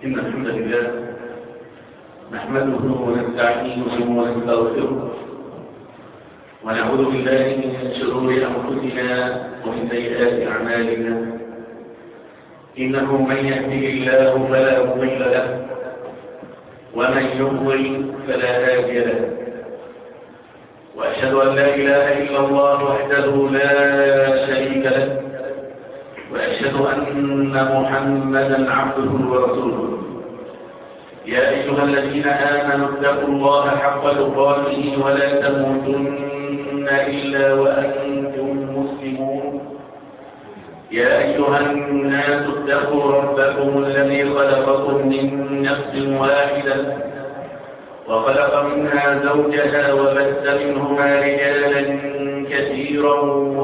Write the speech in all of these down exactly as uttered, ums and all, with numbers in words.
إن الحمد لله نحمده ونستعينه ونستغفره ونعوذ بالله من شرور أنفسنا ومن سيئات أعمالنا. إنه من يهده الله فلا مضل له ومن يضلل فلا هادي له، وأشهد أن لا إله إلا الله وحده لا شريك له، وأشهد أن محمدا عبده ورسوله. يا أيها الذين آمنوا اتقوا الله حق تقاته ولا تموتن إلا وأنتم مسلمون. يا أيها الناس اتقوا ربكم الذي خلقكم من نفس واحدة وخلق منها زوجها وبث منهما رجالا كثيرا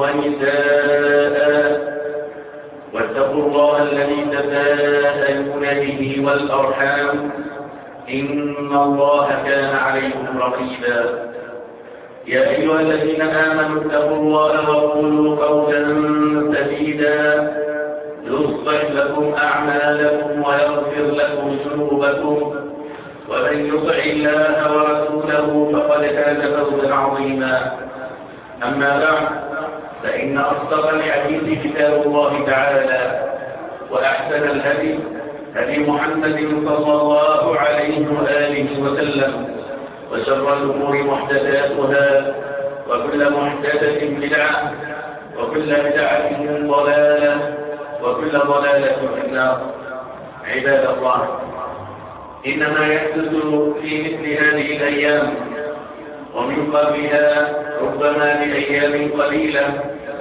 ونساء، واتقوا الله الذي تساءلون به والأرحام إن الله كان عليكم رقيبا. يا أيها الذين آمنوا اتقوا الله وقولوا قولا سديدا يصلح لكم أعمالكم ويغفر لكم ذنوبكم، ومن يطع الله ورسوله فقد فاز فوزا عظيما. أما بعد، فإن أصدق الحديث كتاب الله تعالى، وأحسن الهدي هدي محمد صلى الله عليه وآله وسلم، وشر الأمور محدثاتها، وكل محدثة بدعة، وكل بدعة ضلالة، وكل ضلالة في النار. عباد الله، إنما يحدث في مثل هذه الأيام ومن قبلها ربما بأيام قليلة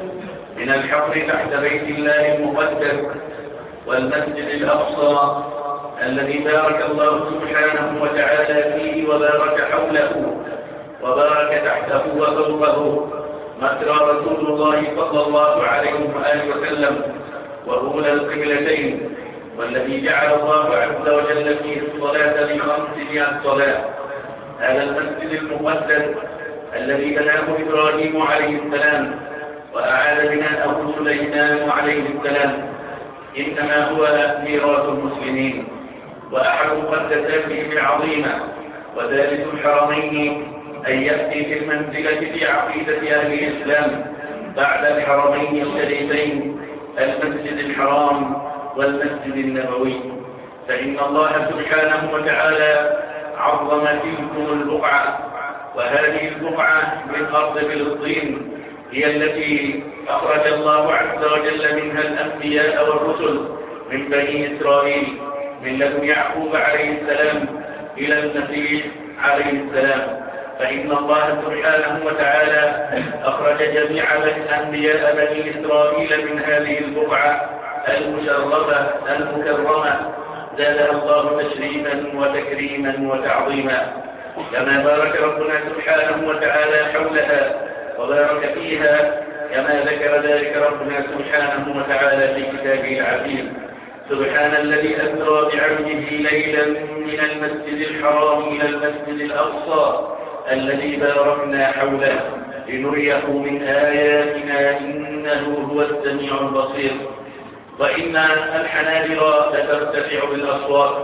من الحفر تحت بيت الله المقدس والمسجد الأقصى الذي بارك الله سبحانه وتعالى فيه وبارك حوله وبارك تحته وفوقه مجرى رسول الله صلى الله عليه وآله وسلم وأولى القبلتين، والذي جعل الله عز وجل فيه الصلاة بخمسمائة صلاة. هذا المسجد المقدس الذي بناه إبراهيم عليه السلام وأعاد بناءه سليمان عليه السلام إنما هو ميراث المسلمين وأحد مقدساته العظيمة، وثالث الحرمين أن يأتي في المنزلة في عقيدة أهل الإسلام بعد الحرمين الشريفين المسجد الحرام والمسجد النبوي. فإن الله سبحانه وتعالى عظم تلكم البقعة، وهذه البقعة من أرض فلسطين هي التي أخرج الله عز وجل منها الأنبياء والرسل من بني إسرائيل من لدن يعقوب عليه السلام إلى المسيح عليه السلام. فإن الله سبحانه وتعالى أخرج جميع الأنبياء بني إسرائيل من هذه البقعة المشرفة المكرمة، زادها الله تشريفا وتكريما وتعظيما، كما بارك ربنا سبحانه وتعالى حولها وبارك فيها، كما ذكر ذلك ربنا سبحانه وتعالى في كتابه العزيز: سبحان الذي أسرى بعبده ليلا من المسجد الحرام إلى المسجد الأقصى الذي باركنا حوله لنريه من آياتنا إنه هو السميع البصير. وإن الحنابر لترتفع بالأصوات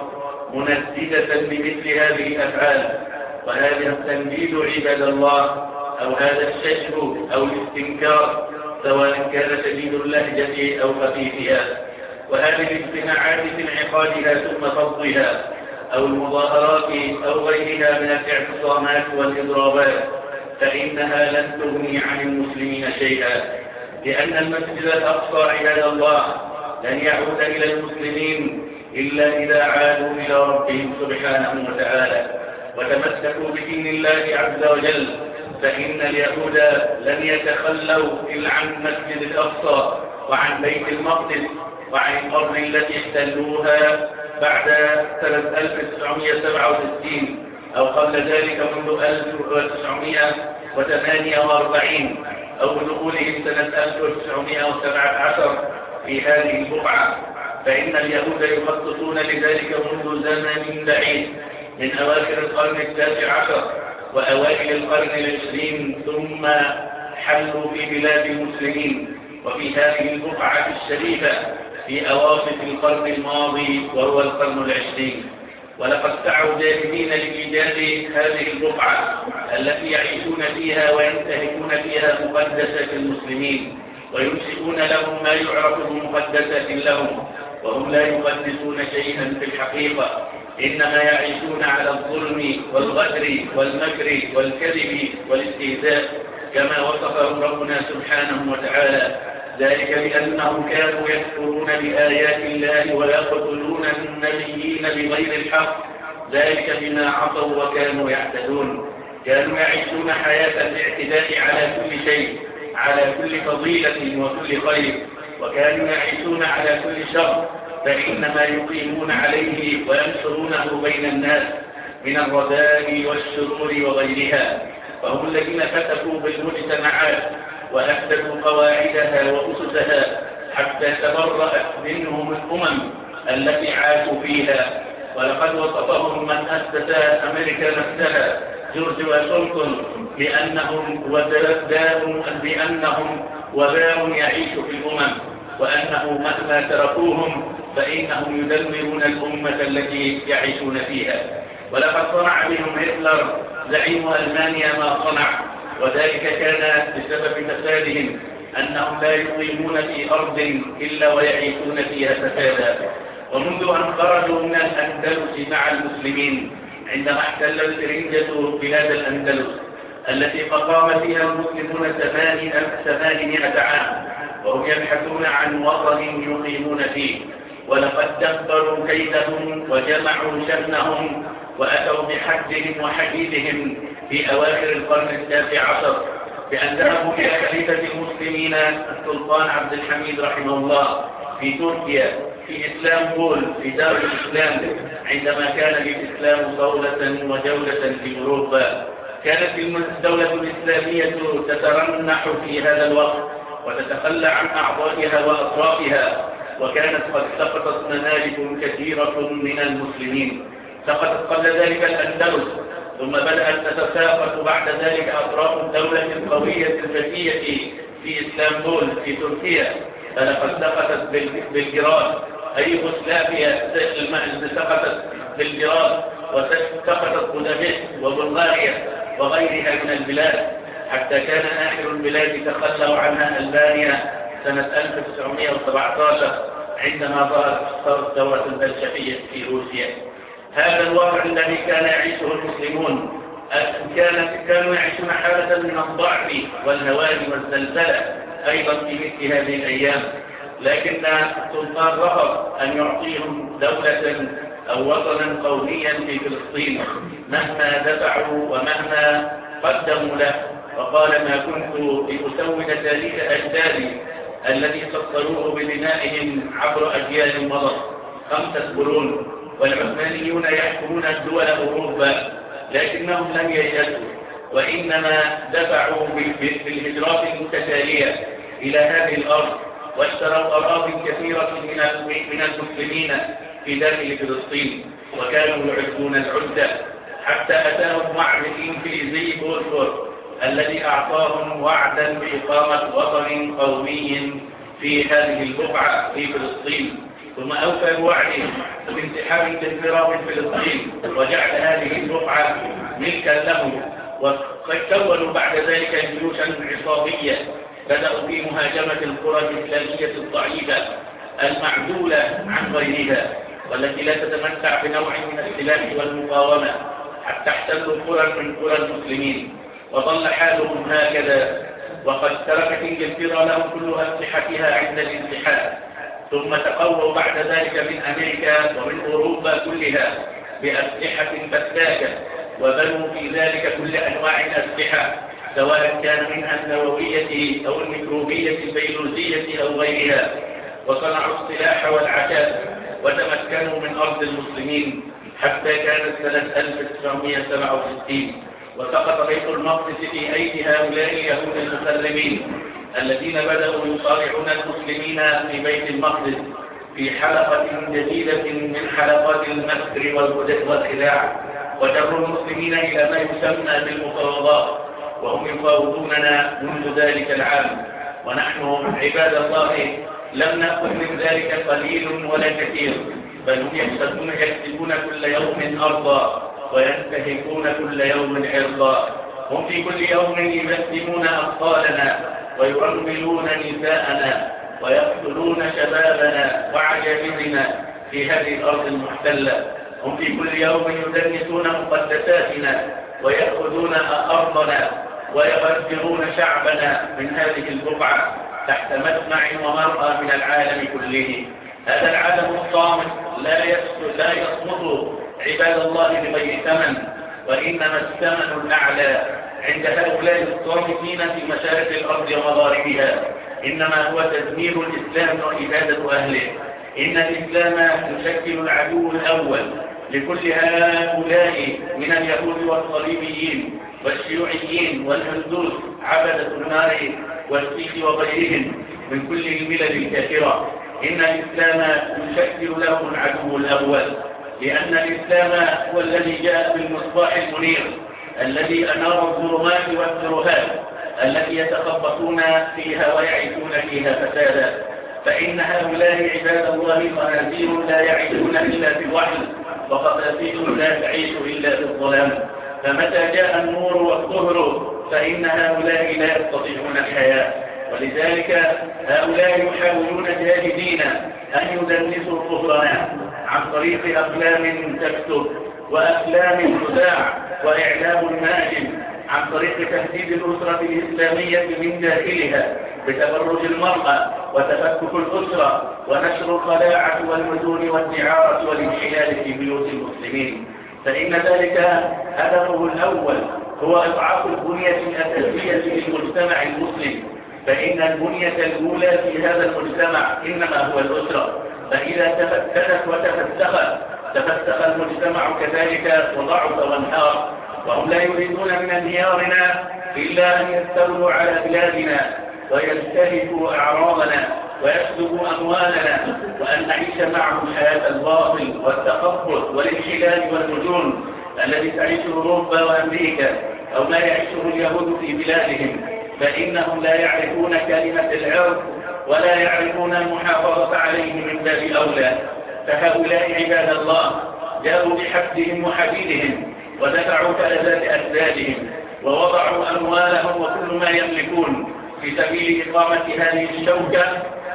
منددة بمثل هذه الأفعال، وهذا التنديد عباد الله أو هذا الشجب أو الاستنكار سواء كان شديد اللهجة أو خفيفها، وهذه الاجتماعات في انعقادها ثم فضها أو المظاهرات أو غيرها من الاعتصامات والإضرابات، فإنها لن تغني عن المسلمين شيئا، لأن المسجد الأقصى عباد الله لن يعود إلى المسلمين إلا إذا عادوا إلى ربهم سبحانه وتعالى وتمسكوا بدين الله عز وجل. فإن اليهود لن يتخلوا إلا عن المسجد الأقصى وعن بيت المقدس وعن الأرض التي احتلوها بعد سنة ألف وتسعمائة وسبعة وستين أو قبل ذلك منذ ألف وتسعمائة وثمانية وأربعين أو دخولهم سنة ألف وتسعمائة وسبعة عشر في هذه البقعة. فإن اليهود يخططون لذلك منذ زمن بعيد من أواخر القرن التاسع عشر وأوائل القرن العشرين، ثم حلوا في بلاد المسلمين وفي هذه البقعة الشريفة في أواسط القرن الماضي وهو القرن العشرين، ولقد سعوا جاهدين لإيجاد هذه البقعة التي يعيشون فيها وينتهكون فيها مقدسات المسلمين وينشئون لهم ما يعرف بمقدسات لهم، وهم لا يقدسون شيئا في الحقيقة، إنما يعيشون على الظلم والغدر والمكر والكذب والاستهزاء كما وصفهم ربنا سبحانه وتعالى، ذلك بأنهم كانوا يكفرون بآيات الله ويقتلون النبيين بغير الحق، ذلك بما عصوا وكانوا يعتدون. كانوا يعيشون حياة الاعتداء على كل شيء، على كل فضيلة وكل خير، وكانوا يعيشون على كل شر، فإنما يقيمون عليه وينشرونه بين الناس من الرذائل والشرور وغيرها، فهم الذين فتكوا بالمجتمعات وأحدثوا قواعدها وأسسها حتى تبرأت منهم الأمم التي عاشوا فيها. ولقد وصفهم من أسس أمريكا نفسها جورج واشنطن بأنهم وباء بأنهم وباء يعيش في الأمم، وأنه مهما تركوهم فإنهم يدمرون الأمة التي يعيشون فيها. ولقد صنع بهم هتلر زعيم ألمانيا ما صنع، وذلك كان بسبب فسادهم، أنهم لا يقيمون في أرض إلا ويعيشون فيها فسادا. ومنذ أن خرجوا من الأندلس مع المسلمين عندما احتل الفرنجة بلاد الأندلس التي فقام فيها المسلمون ثمانمائة عام وهم يبحثون عن وطن يقيمون فيه، ولقد دبروا كيدهم وجمعوا شملهم وأتوا بحدهم وحديدهم في أواخر القرن التاسع عشر بأن ذهبوا إلى خليفة المسلمين السلطان عبد الحميد رحمه الله في تركيا في إسلامبول في دار الإسلام، عندما كان الإسلام دولة وجولة في أوروبا. كانت الدولة الإسلامية تترنح في هذا الوقت وتتخلى عن أعضائها وأطرافها، وكانت قد سقطت ممالك كثيرة من المسلمين. سقطت قبل ذلك الأندلس، ثم بدأت تتساقط بعد ذلك أطراف الدولة القوية الفتية في إسلامبول في تركيا، فلقد سقطت بلجراد أي يوغوسلافيا سقطت بلجراد، وسقطت بودابست وبلغاريا وغيرها من البلاد، حتى كان آخر البلاد تخلوا عنها ألبانيا سنة ألف وتسعمائة وسبعة عشر عندما ظهرت الثورة البلشفية في روسيا. هذا الوضع الذي كان يعيشه المسلمون، كانوا يعيشون حالة من الضعف والهوان والزلزلة أيضا في مثل هذه الأيام، لكن السلطان رفض أن يعطيهم دولة أو وطنا قوميا في فلسطين مهما دفعوا ومهما قدموا له، وقال: ما كنت لأسود تاريخ أجدادي الذي سطروه بدمائهم عبر أجيال مضت خمسة قرون، والعثمانيون يحكمون الدول أوروبا، لكنهم لم ييأسوا وإنما دفعوا بالهجرات المتتالية إلى هذه الأرض، واشتروا أراضٍ كثيرة من المسلمين في داخل فلسطين، وكانوا يعدون العدة حتى أتاهم وعد الإنجليزي بولفور الذي أعطاهم وعدا بإقامة وطن قومي في هذه البقعة في فلسطين، ثم أوفى بوعده بانسحاب انجلترا من فلسطين وجعل هذه البقعة ملكا لهم. وقد كونوا بعد ذلك جيوشا عصابية بدأوا في مهاجمة القرى الإسلامية الضعيفة المعزولة عن غيرها والتي لا تتمتع بنوع من السلاح والمقاومة، حتى احتلوا قرى من قرى المسلمين، وظل حالهم هكذا. وقد تركت انجلترا لهم كل أسلحتها عند الانسحاب، ثم تقووا بعد ذلك من أمريكا ومن أوروبا كلها بأسلحة فتاكة، وبنوا في ذلك كل أنواع الأسلحة سواء كان منها النووية أو الميكروبية البيولوجية أو غيرها، وصنعوا السلاح والعتاد وتمكنوا من أرض المسلمين حتى كانت سنة ألف وتسعمائة وسبعة وستين، وسقط بيت المقدس في أيدي هؤلاء اليهود المخربين الذين بدأوا يصارعون المسلمين في بيت المقدس في حلقة جديدة من حلقات المكر والخداع، وجروا المسلمين إلى ما يسمى بالمفاوضات، وهم يفاوضوننا منذ ذلك العام، ونحن عباد الله لم نأخذ من ذلك قليل ولا كثير، بل هم يكسبون يكسبون كل يوم أرضا وينتهكون كل يوم عرضا. هم في كل يوم يبسمون أطفالنا ويرملون نساءنا ويقتلون شبابنا وعجائزنا في هذه الأرض المحتلة. هم في كل يوم يدنسون مقدساتنا ويأخذون أرضنا ويغدرون شعبنا من هذه البقعة تحت مسمع ومرأى من العالم كله. هذا العالم الصامت لا لا يصمت عباد الله بغير ثمن، وإنما الثمن الأعلى عند هؤلاء الصامتين في مشارق الأرض ومغاربها إنما هو تدمير الإسلام وإبادة أهله. إن الإسلام يشكل العدو الأول لكل هؤلاء من اليهود والصليبيين والشيوعيين والهندوس عبدة النار والسيخ وغيرهم من كل الملل الكافرة. إن الإسلام يشكل له العدو الأول، لأن الإسلام هو الذي جاء بالمصباح المنير الذي أنار الظلمات والترهات التي يتخبطون فيها ويعيشون فيها فسادا. فإن هؤلاء عباد الله خنازير لا يعيشون إلا في الوحل، وخنازير لا تعيش إلا في الظلام. فمتى جاء النور والظهر فإن هؤلاء لا يستطيعون الحياة، ولذلك هؤلاء يحاولون جاهدين أن يدنسوا كفرنا عن طريق أفلام تكتب وأفلام تذاع وإعلام ماجن، عن طريق تهديد الأسرة الإسلامية من داخلها بتبرج المرأة وتفكك الأسرة ونشر الخلاعة والمدون والدعارة والانحلال في بيوت المسلمين. فإن ذلك هدفه الأول هو إضعاف البنية الأساسية للمجتمع المسلم. فإن البنية الأولى في هذا المجتمع إنما هو الأسرة، فإذا تفتتت وتفتخت تفتخ المجتمع كذلك وضعف وانهار. وهم لا يريدون من انهيارنا إلا أن يستولوا على بلادنا ويستهلكوا أعراضنا ويسلبوا أموالنا، وأن نعيش معهم حياة الباطل والتخبط والانحلال والمجون الذي تعيشه أوروبا وأمريكا أو ما يعيشه اليهود في بلادهم. فإنهم لا يعرفون كلمة العرض ولا يعرفون المحافظة عليه من باب أولى. فهؤلاء عباد الله جاءوا بحبهم وحديدهم ودفعوا فلذات أسبابهم ووضعوا أموالهم وكل ما يملكون في سبيل إقامة هذه الشوكة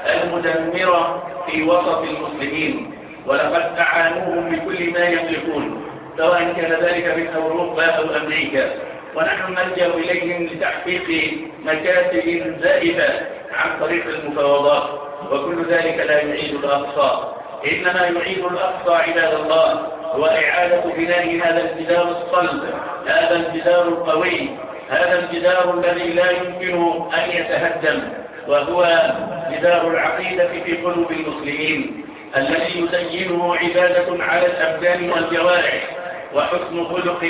المدمرة في وسط المسلمين، ولقد أعانوهم بكل ما يملكون سواء كان ذلك من أوروبا أو أمريكا، ونحن نلجأ إليهم لتحقيق مكاسب زائفة عن طريق المفاوضات، وكل ذلك لا يعيد الأقصى. إنما يعيد الأقصى عباد الله هو إعادة بناء هذا الجدار الصلب، هذا الجدار القوي، هذا الجدار الذي لا يمكن أن يتهدم، وهو جدار العقيدة في قلوب المسلمين الذي يزينه عبادة على الأبدان والجوارح وحسن خلق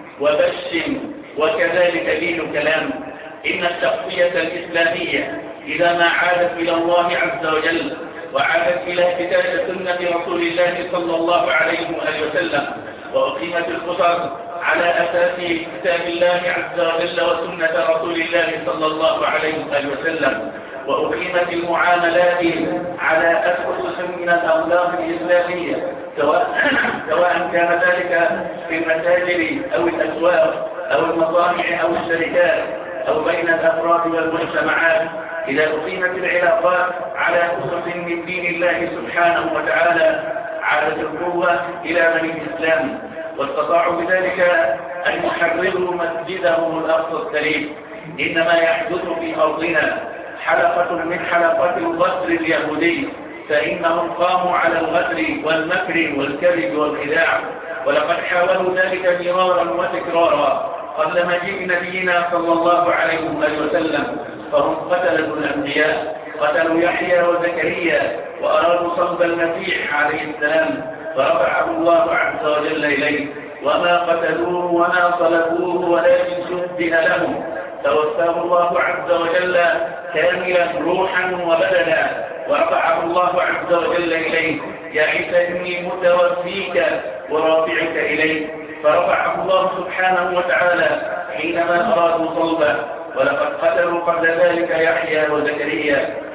وبش وكذلك دين كلام. إن الشخصية الإسلامية إذا ما عادت إلى الله عز وجل وعادت إلى كتاب سنة رسول الله صلى الله عليه وآله وسلم وأقيمت الخطر على أساس كتاب الله عز وجل وسنة رسول الله صلى الله عليه وآله وسلم، وأقيمت المعاملات على أسس من الأخلاق الإسلامية سواء سواء كان ذلك في المساجد أو الأسواق أو المصانع أو الشركات أو بين الأفراد والمجتمعات. إذا أقيمت العلاقات على أسس من دين الله سبحانه وتعالى عادت القوة إلى بني الإسلام، واستطاعوا بذلك أن يحرروا مسجدهم الأقصى الكريم. إنما يحدث في أرضنا حلقة من حلقات الغدر اليهودي، فإنهم قاموا على الغدر والمكر والكذب والخداع، ولقد حاولوا ذلك مرارا وتكرارا قبل مجيء نبينا صلى الله عليه وسلم. فهم قتلوا الأنبياء، قتلوا يحيى وزكريا وأرادوا صلب المسيح عليه السلام، فرفعه الله عز وجل إليه، وما قتلوه وما صلبوه ولكن شبه لهم، توفاه الله عز وجل كاملا روحا وبدنا، ورفعه الله عز وجل إليه: يا عيسى إني متوفيك ورافعك إليه. فرفعه الله سبحانه وتعالى حينما أرادوا صلبه. ولقد قتلوا قبل ذلك يحيى وزكريا،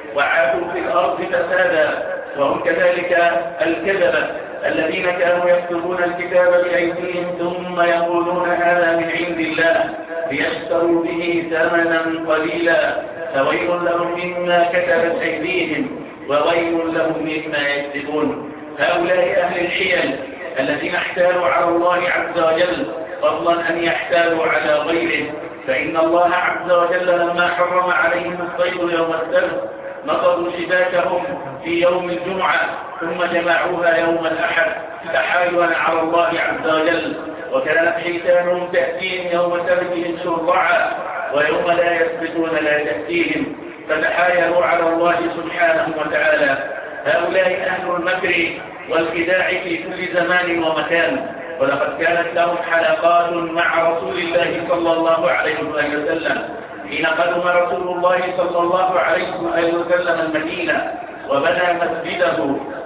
وعادوا في الأرض فسادا. وهم كذلك الكذبة الذين كانوا يكتبون الكتاب بأيديهم ثم يقولون هذا من عند الله ليشتروا به ثمنا قليلا فويل لهم مما كتبت أيديهم وويل لهم مما يكسبون. هؤلاء أهل الحيل الذين احتالوا على الله عز وجل فضلا أن يحتالوا على غيره، فإن الله عز وجل لما حرم عليهم الصيد يوم السبت نقضوا شباكهم في يوم الجمعة ثم جمعوها يوم الأحد تحايلا على الله عز وجل، وكانت حيتانهم تأتيهم يوم سبتهم شرعا ويوم لا يثبتون لا تأتيهم فتحايلوا على الله سبحانه وتعالى. هؤلاء أهل المكر والخداع في كل زمان ومكان، ولقد كانت لهم حلقات مع رسول الله صلى الله عليه وسلم حين قدم رسول الله صلى الله عليه وسلم المدينة وبنى مسجده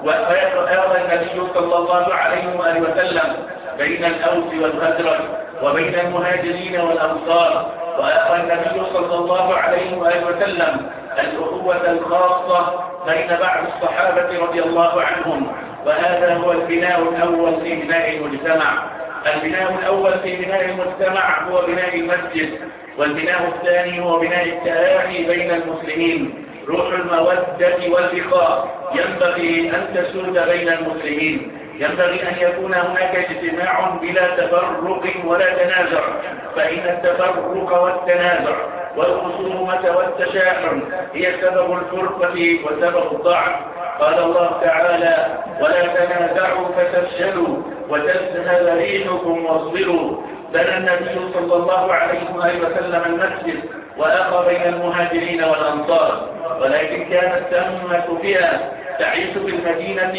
وآوى النبي صلى الله عليه وسلم بين الأوس والخزرج وبين المهاجرين والأنصار، وآوى النبي صلى الله عليه وسلم الأخوة الخاصة بين بعض الصحابة رضي الله عنهم. وهذا هو البناء الأول في بناء المجتمع. البناء الأول في بناء المجتمع هو بناء المسجد، والبناء الثاني هو بناء التآخي بين المسلمين. روح المودة واللقاء ينبغي أن تسود بين المسلمين، ينبغي أن يكون هناك اجتماع بلا تفرق ولا تنازع، فإن التفرق والتنازع والخصومة والتشاحن هي سبب الفرقة وسبب الضعف. قال الله تعالى: ولا تنازعوا فتفشلوا وتذهب ريحكم واصبروا. بنى النبي صلى الله عليه وسلم المسجد وأخى بين المهاجرين والأنصار، ولكن كانت ثمة فئة تعيش في المدينة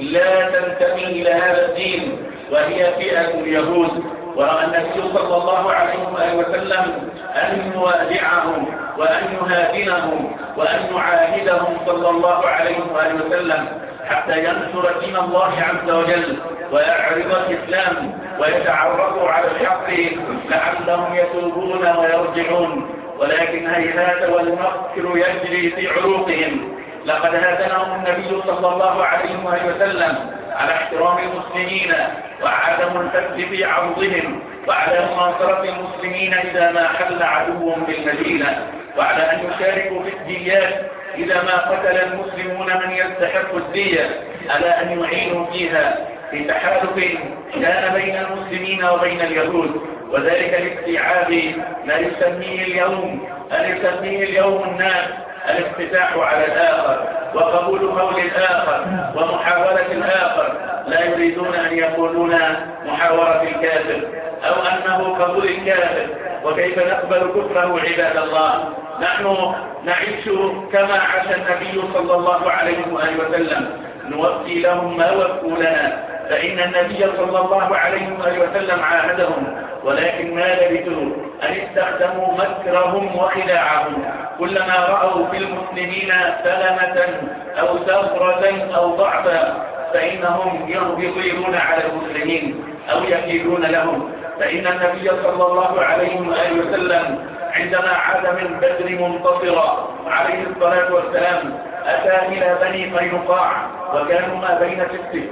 لا تنتمي إلى هذا الدين، وهي فئة اليهود. ورأى النبي صلى الله عليه وسلم أن يوادعهم وأن يهادنهم وأن يعاهدهم صلى الله عليه وسلم حتى ينشر دين الله عز وجل ويعرض الإسلام ويتعرفوا على الحق لعلهم يتوبون ويرجعون. ولكن هيهات والمكر يجري في عروقهم. لقد هادنهم النبي صلى الله عليه وسلم على احترام المسلمين وعدم الفتح في عرضهم، وعلى مناصرة المسلمين إذا ما حل عدو بالمدينة، وعلى أن يشاركوا في الديات إذا ما قتل المسلمون من يستحق الدية، على أن يعينوا فيها في تحالف كان بين المسلمين وبين اليهود، وذلك لاستيعاب ما يسميه اليوم أن يسميه اليوم الناس الافتتاح على الآخر وقبول قول الآخر ومحاولة الآخر. لا يريدون أن يقولون محاورة الكافر أو أنه قبول الكافر، وكيف نقبل كفره عباد الله. نحن نعيش كما عاش النبي صلى الله عليه وسلم، نوفي لهم ما وفوا لنا، فإن النبي صلى الله عليه وسلم عاهدهم، ولكن ما لبثوا أن استخدموا مكرهم وخداعهم. كلما رأوا في المسلمين سلمة أو ثغرة أو ضعفا فإنهم يغيرون على المسلمين أو يكيدون لهم. فإن النبي صلى الله عليه وسلم عندما عاد من بدر منتصرا عليه الصلاة والسلام أتى إلى بني قينقاع، وكانوا ما بين ست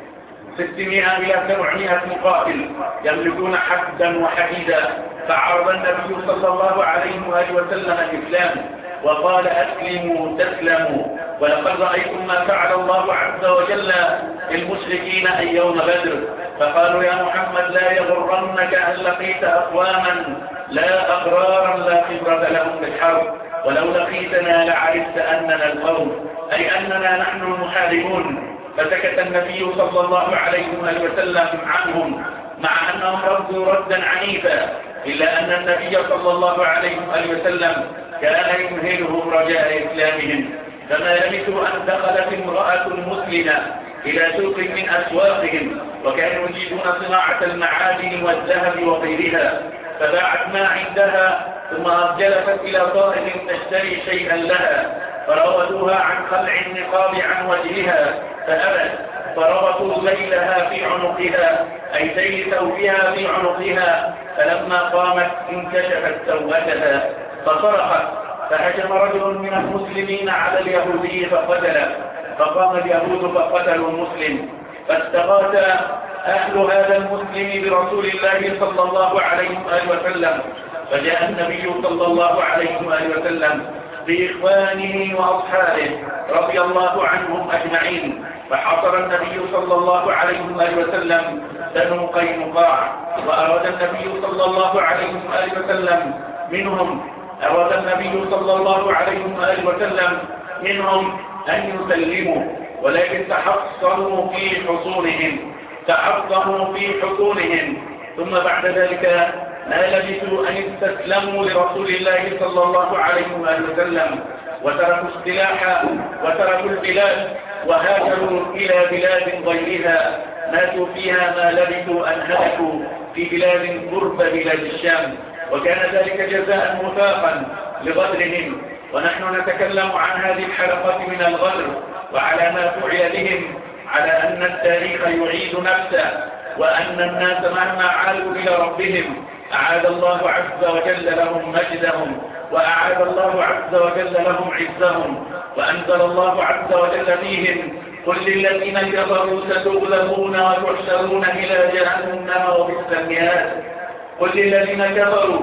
ستمائة إلى سبعمائة مقاتل يملكون حدا وحديدا. فعرض النبي صلى الله عليه وسلم الإسلام وقال: أسلموا تسلموا، ولقد رأيتم ما فعل الله عز وجل للمشركين أي يوم بدر. فقالوا: يا محمد لا يغرنك أن لقيت أقواما لا أغرارا لا خبرة لهم بالحرب، ولو لقيتنا لعرفت أننا القوم، أي أننا نحن المحاربون. فسكت النبي صلى الله عليه وسلم عنهم مع أنهم ردوا ردا عنيفا، إلا أن النبي صلى الله عليه وسلم كان يمهلهم رجاء إسلامهم. فما لبثوا أن دخلت امرأة مسلمة إلى سوق من أسواقهم، وكانوا يجيدون صناعة المعادن والذهب وغيرها، فباعت ما عندها ثم جلست إلى طائر تشتري شيئا لها، فراودوها عن خلع النقاب عن وجهها فأبت، فربطوا ذيلها في عنقها أي ذيل ثوبها في عنقها، فلما قامت انكشفت سوءتها فصرخت فهجم رجل من المسلمين على اليهودي فقتله، فقام اليهود فقتلوا المسلم، فاستغاث أهل هذا المسلم برسول الله صلى الله عليه وآله وسلم، فجاء النبي صلى الله عليه وآله وسلم بإخوانه وأصحابه رضي الله عنهم أجمعين، فحضر النبي صلى الله عليه وآله وسلم بنو قينقاع، وأراد النبي صلى الله عليه وآله وسلم منهم أراد النبي صلى الله عليه وآله وسلم منهم أن يسلموا، ولكن تحصنوا في حصونهم تحصنوا في حصونهم ثم بعد ذلك ما لبثوا أن استسلموا لرسول الله صلى الله عليه وآله وسلم، وتركوا السلاح وتركوا البلاد وهاجروا إلى بلاد غيرها ماتوا فيها ما لبثوا أن هلكوا في بلاد قرب بلاد الشام، وكان ذلك جزاء مثاقا لغدرهم. ونحن نتكلم عن هذه الحلقة من الغدر وعلى ما فعل بهم، على أن التاريخ يعيد نفسه، وأن الناس مهما عادوا إلى ربهم أعاد الله عز وجل لهم مجدهم، وأعاد الله عز وجل لهم عزهم، وأنزل الله عز وجل فيهم: قل للذين كفروا ستغلبون وتحشرون إلى جهنم وبئس المهاد. قل للذين كفروا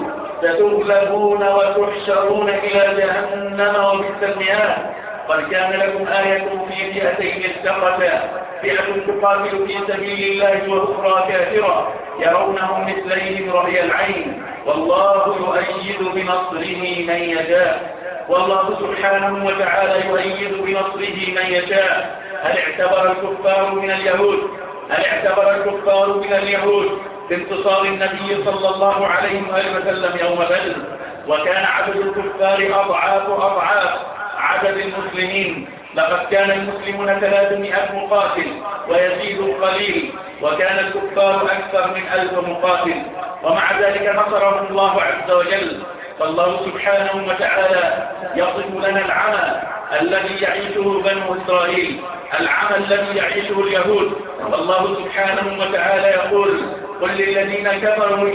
ستغلبون وتحشرون إلى جهنم وبئس المهاد. قد كان لكم آية في فئتين التقتا، فئة تقاتل في سبيل الله وأخرى كافرة يرونهم مثليهم رأي العين، والله يؤيد بنصره من يشاء. والله سبحانه وتعالى يؤيد بنصره من يشاء. هل اعتبر الكفار من اليهود هل اعتبر الكفار من اليهود بانتصار النبي صلى الله عليه وآله وسلم يوم بدر؟ وكان عدد الكفار أضعاف أضعاف عدد المسلمين. لقد كان المسلمون ثلاثمائة مقاتل ويزيد قليل، وكان الكفار أكثر من ألف مقاتل، ومع ذلك نصرهم الله عز وجل. فالله سبحانه وتعالى يصف لنا العمى الذي يعيشه بنو إسرائيل، العمى الذي يعيشه اليهود. والله سبحانه وتعالى يقول: قل للذين كفروا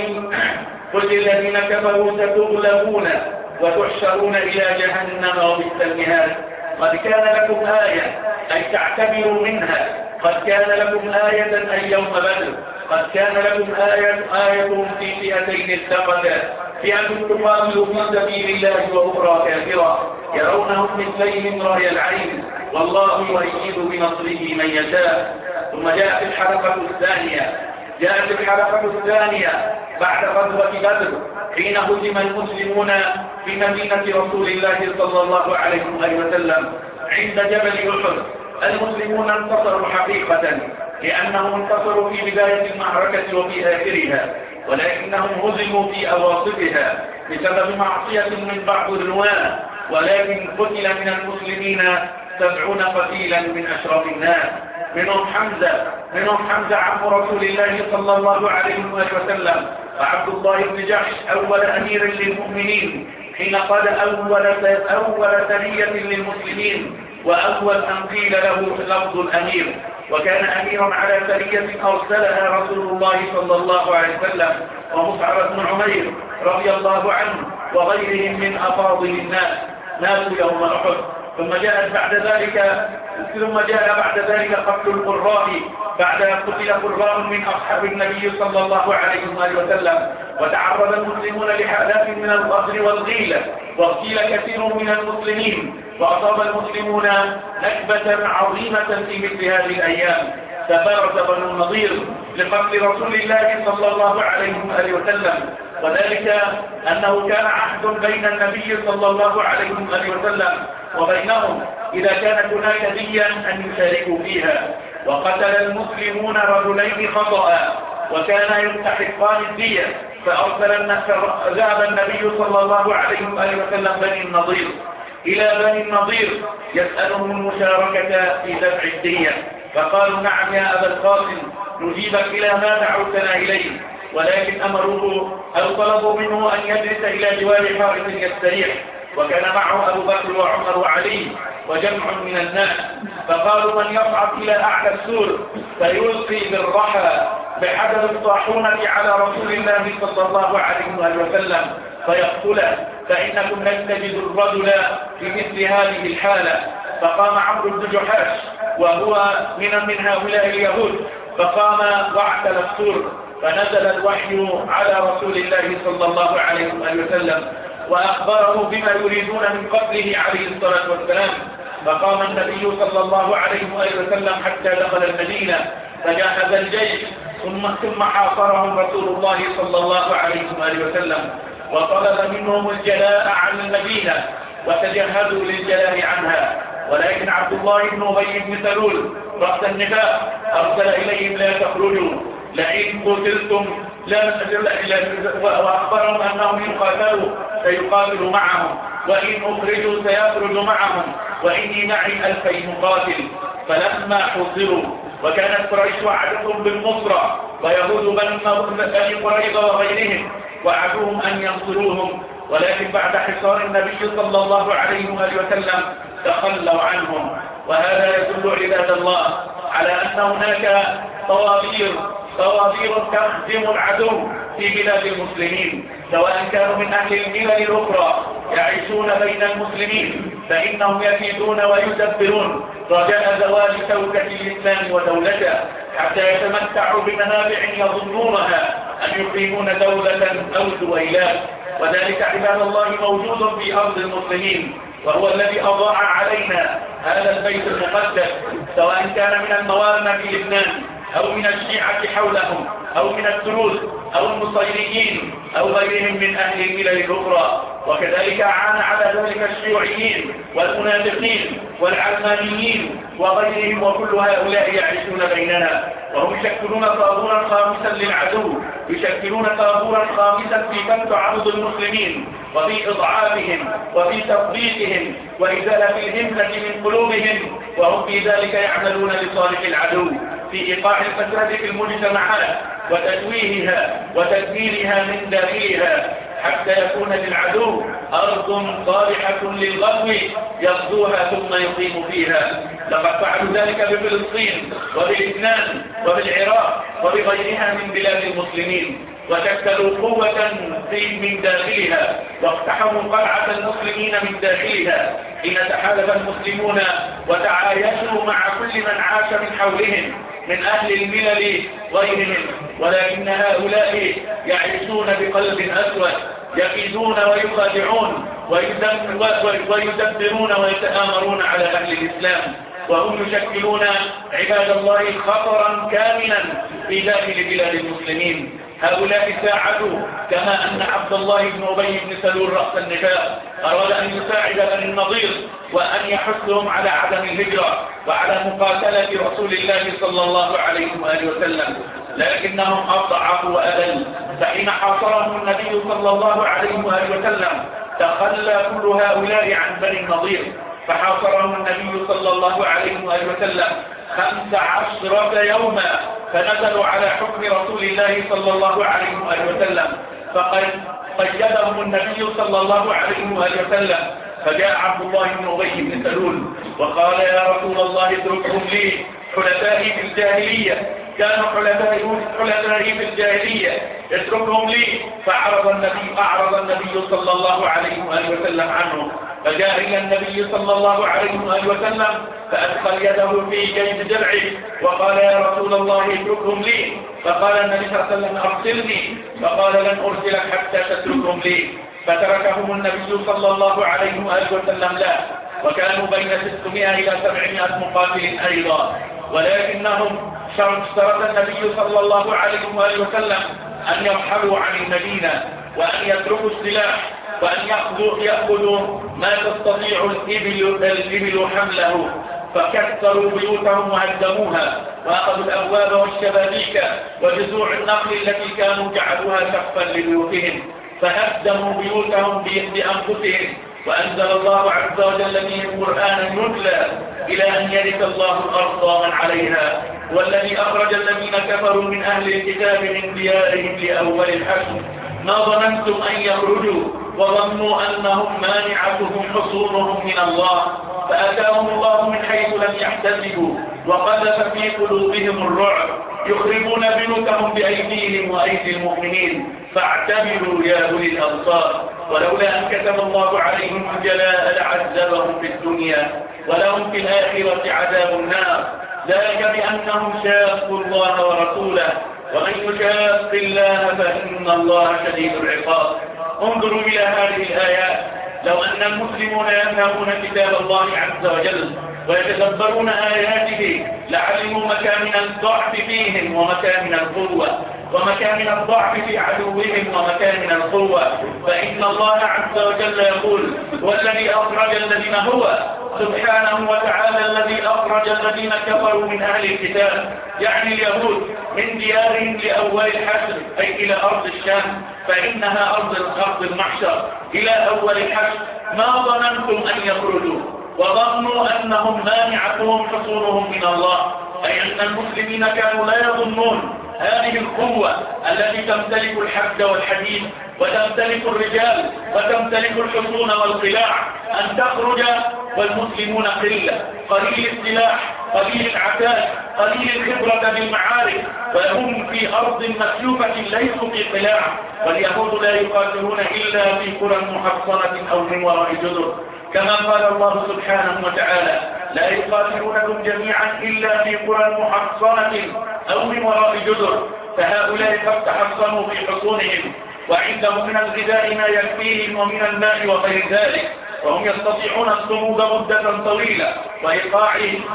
قل للذين كفروا ستغلبون وتحشرون إلى جهنم وبئس المهاد. قد كان لكم آية أي تعتبروا منها، قد كان لكم آية أي يوم بدر، قد كان لكم آية آية في فئتين التقتا، فئة تقاتل في سبيل الله وأخرى كافرة يرونهم مثليهم رأي العين، والله يؤيد بنصره من يشاء. ثم جاءت الحلقة الثانية جاءت الحلقة الثانية بعد غزوة بدر، حين هزم المسلمون في مدينة رسول الله صلى الله عليه وسلم عند جبل أحد. المسلمون انتصروا حقيقة، لأنهم انتصروا في بداية المعركة وفي آخرها، ولكنهم هزموا في أواسطها بسبب معصية من بعض الرواة، ولكن قتل من المسلمين سبعون قتيلا من أشرف الناس، منهم حمزة منهم حمزة عم رسول الله صلى الله عليه وسلم، وعبد الله بن جحش أول أمير للمؤمنين حين قال أول أول سرية للمسلمين، وأول أن قيل له لفظ الأمير، وكان أميرا على سرية أرسلها رسول الله صلى الله عليه وسلم ومصعب بن عمير رضي الله عنه وغيرهم من أفاضل الناس ماتوا يوم أحد. ثم جاء بعد ذلك ثم جاء بعد ذلك قتل القراء، بعد قتل قراء من أصحاب النبي صلى الله عليه وسلم، وتعرض المسلمون لحالات من القتل والغيلة، واغتيل كثير من المسلمين، وأصاب المسلمون نكبة عظيمة في مثل هذه الأيام. تبارز بنو النضير لقتل رسول الله صلى الله عليه وسلم، وذلك أنه كان عهد بين النبي صلى الله عليه وسلم وبينهم إذا كانت هناك دية أن يشاركوا فيها، وقتل المسلمون رجلين خطأ وكان يستحقان الدية، فأرسل ذهب النبي صلى الله عليه وسلم بني النضير إلى بني النضير يسألهم المشاركة في دفع الدية، فقالوا: نعم يا أبا القاسم، نجيبك إلى ما دعوتنا إليه، ولكن أمروه أو طلبوا منه أن يجلس إلى جوار حائط يستريح، وكان معه أبو بكر وعمر وعلي وجمع من الناس، فقالوا: من يصعد إلى أعلى السور فيلقي بالرحى بحجر الطاحونة على رسول الله صلى الله عليه وسلم فيقتله. فإنكم لن تجدوا الرجل في مثل هذه الحالة. فقام عمرو بن جحاش وهو من من هؤلاء اليهود، فقام واعتل السور، فنزل الوحي على رسول الله صلى الله عليه وسلم وأخبره بما يريدون من قتله عليه الصلاة والسلام. فقام النبي صلى الله عليه وسلم حتى دخل المدينة فجهز الجيش، ثم ثم حاصرهم رسول الله صلى الله عليه وسلم وطلب منهم الجلاء عن المدينة وتجهزوا للجلاء عنها. ولكن عبد الله بن أبي بن سلول رأس النفاق أرسل إليهم لا تخرجوا لئن قتلتم لا وأخبرهم أنهم يقاتلوا سيقاتلوا معهم، وإن أخرجوا سيخرج معهم، وإني معي ألفي مقاتل. فلما حصروا وكانت قريش وعدتهم بالنصرة ويهود بني قريظة وغيرهم وعدوهم أن ينصروهم، ولكن بعد حصار النبي صلى الله عليه وسلم تخلوا عنهم. وهذا يدل عباد الله على أن هناك طوابير طوابير تخدم العدو في بلاد المسلمين، سواء كانوا من أهل الملل الأخرى يعيشون بين المسلمين، فإنهم يكيدون ويدبرون رجاء زوال شوكة الإسلام ودولته حتى يتمتعوا بمنافع يظنونها أن يقيمون دولة أو دويلات. وذلك عباد الله موجود في أرض المسلمين، وهو الذي أضاع علينا هذا البيت المقدس، سواء كان من الموالم في لبنان أو من الشيعة حولهم أو من الدروز أو المصيريين أو غيرهم من أهل الملل الأخرى. وكذلك أعان على ذلك الشيوعيين والمنافقين والعلمانيين وغيرهم، وكل هؤلاء يعيشون بيننا وهم يشكلون طابورا خامسا للعدو، يشكلون طابورا خامسا في فتح عرض المسلمين وفي إضعافهم وفي تطبيقهم وإزالة الهمة من قلوبهم، وهم في ذلك يعملون لصالح العدو في إيقاع الفساد في المجتمعات وتشويهها وتدميرها من داخلها، حتى يكون للعدو أرض صالحة للغزو يغزوها ثم يقيم فيها. لقد فعلوا ذلك بفلسطين وبلبنان وبالعراق وبغيرها من بلاد المسلمين، وشكلوا قوة من داخلها واقتحموا قلعة المسلمين من داخلها حين تحالف المسلمون وتعايشوا مع كل من عاش من حولهم من أهل الملل غيرهم. ولكن هؤلاء يعيشون بقلب أسود، يكيدون ويخادعون ويدبرون ويتآمرون على أهل الإسلام، وهم يشكلون عباد الله خطرا كاملا في داخل بلاد المسلمين. هؤلاء ساعدوا كما أن عبد الله بن أبي بن سلول رأس النفاق أراد أن يساعد بني النضير وأن يحثهم على عدم الهجرة وعلى مقاتلة رسول الله صلى الله عليه وآله وسلم، لكنهم أضعفوا وأذلوا. فحين حاصرهم النبي صلى الله عليه وآله وسلم تخلى كل هؤلاء عن بني النضير، فحاصرهم النبي صلى الله عليه وآله وسلم خمس عشرة يوما، فنزلوا على حكم رسول الله صلى الله عليه وآله وسلم، فقد قيدهم النبي صلى الله عليه وآله وسلم. فجاء عبد الله بن أبي بن سلول وقال يا رسول الله اتركهم لي، حلفائي في الجاهلية كانوا حلفائي في الجاهلية اتركهم لي. فأعرض النبي أعرض النبي صلى الله عليه وآله وسلم عنه، فجاء إلى النبي صلى الله عليه وآله وسلم فأدخل يده في جيب درعه وقال يا رسول الله اتركهم لي. فقال النبي صلى الله عليه وسلم أرسلني، فقال لن أرسلك حتى تتركهم لي. فتركهم النبي صلى الله عليه وآله وسلم لا، وكانوا بين ستمائة إلى سبعمائة مقاتل أيضا. ولكنهم اشترط النبي صلى الله عليه وآله وسلم أن يرحلوا عن المدينة وأن يتركوا السلاح وأن يأخذوا, يأخذوا ما تستطيع الإبل, الإبل حمله. فكسروا بيوتهم وهدموها وأخذوا الأبواب والشبابيك وجذوع النخل التي كانوا جعلوها سقفا لبيوتهم، فهدموا بيوتهم بأنفسهم. وأنزل الله عز وجل فيهم قرآنا يتلى إلى أن يرث الله الأرض ومن عليها، والذي أخرج الذين كفروا من أهل الكتاب من ديارهم لأول الحشر ما ظننتم أن يخرجوا وظنوا أنهم مانعتهم حصونهم من الله، فأتاهم الله من حيث لم يحتسبوا وقذف في قلوبهم الرعب يخربون بيوتهم بأيديهم وأيدي المؤمنين فاعتبروا يا أولي الأبصار. ولولا أن كتب الله عليهم الجلاء لعذبهم في الدنيا ولهم في الآخرة عذاب النار، ذلك بأنهم شاقوا الله ورسوله ومن يشاق الله فإن الله شديد العقاب. انظروا إلى هذه الآيات، لو أن المسلمون يفهمون كتاب الله عز وجل ويتدبرون آياته لعلموا مكامن الضعف فيهم ومكامن القوة، ومكامن الضعف في عدوهم ومكامن القوة. فإن الله عز وجل يقول والذي أخرج الذين هو سبحانه وتعالى الذي أخرج الذين كفروا من أهل الكتاب، يعني اليهود، من ديارهم لأول الحشر أي إلى أرض الشام، فإنها أرض أرض المحشر، إلى أول الحشر ما ظننتم أن يخرجوا، وظنوا أنهم مانعتهم حصونهم من الله، أي أن المسلمين كانوا لا يظنون هذه القوة التي تمتلك الحد والحديد وتمتلك الرجال وتمتلك الحصون والقلاع أن تخرج والمسلمون قلة، قليل السلاح، قليل العتاد، قليل الخبرة بالمعارك، وهم في أرض مسلوفة ليسوا في قلاع. واليهود لا يقاتلون إلا في قرى محصنة أو من وراء جدر، كما قال الله سبحانه وتعالى لا يقاتلونكم جميعا إلا في قرى محصنة أو من وراء جدر. فهؤلاء قد تحصنوا في حصونهم وعندهم من الغذاء ما يكفيهم ومن الماء وغير ذلك، وهم يستطيعون الصمود مدة طويلة وإيقاع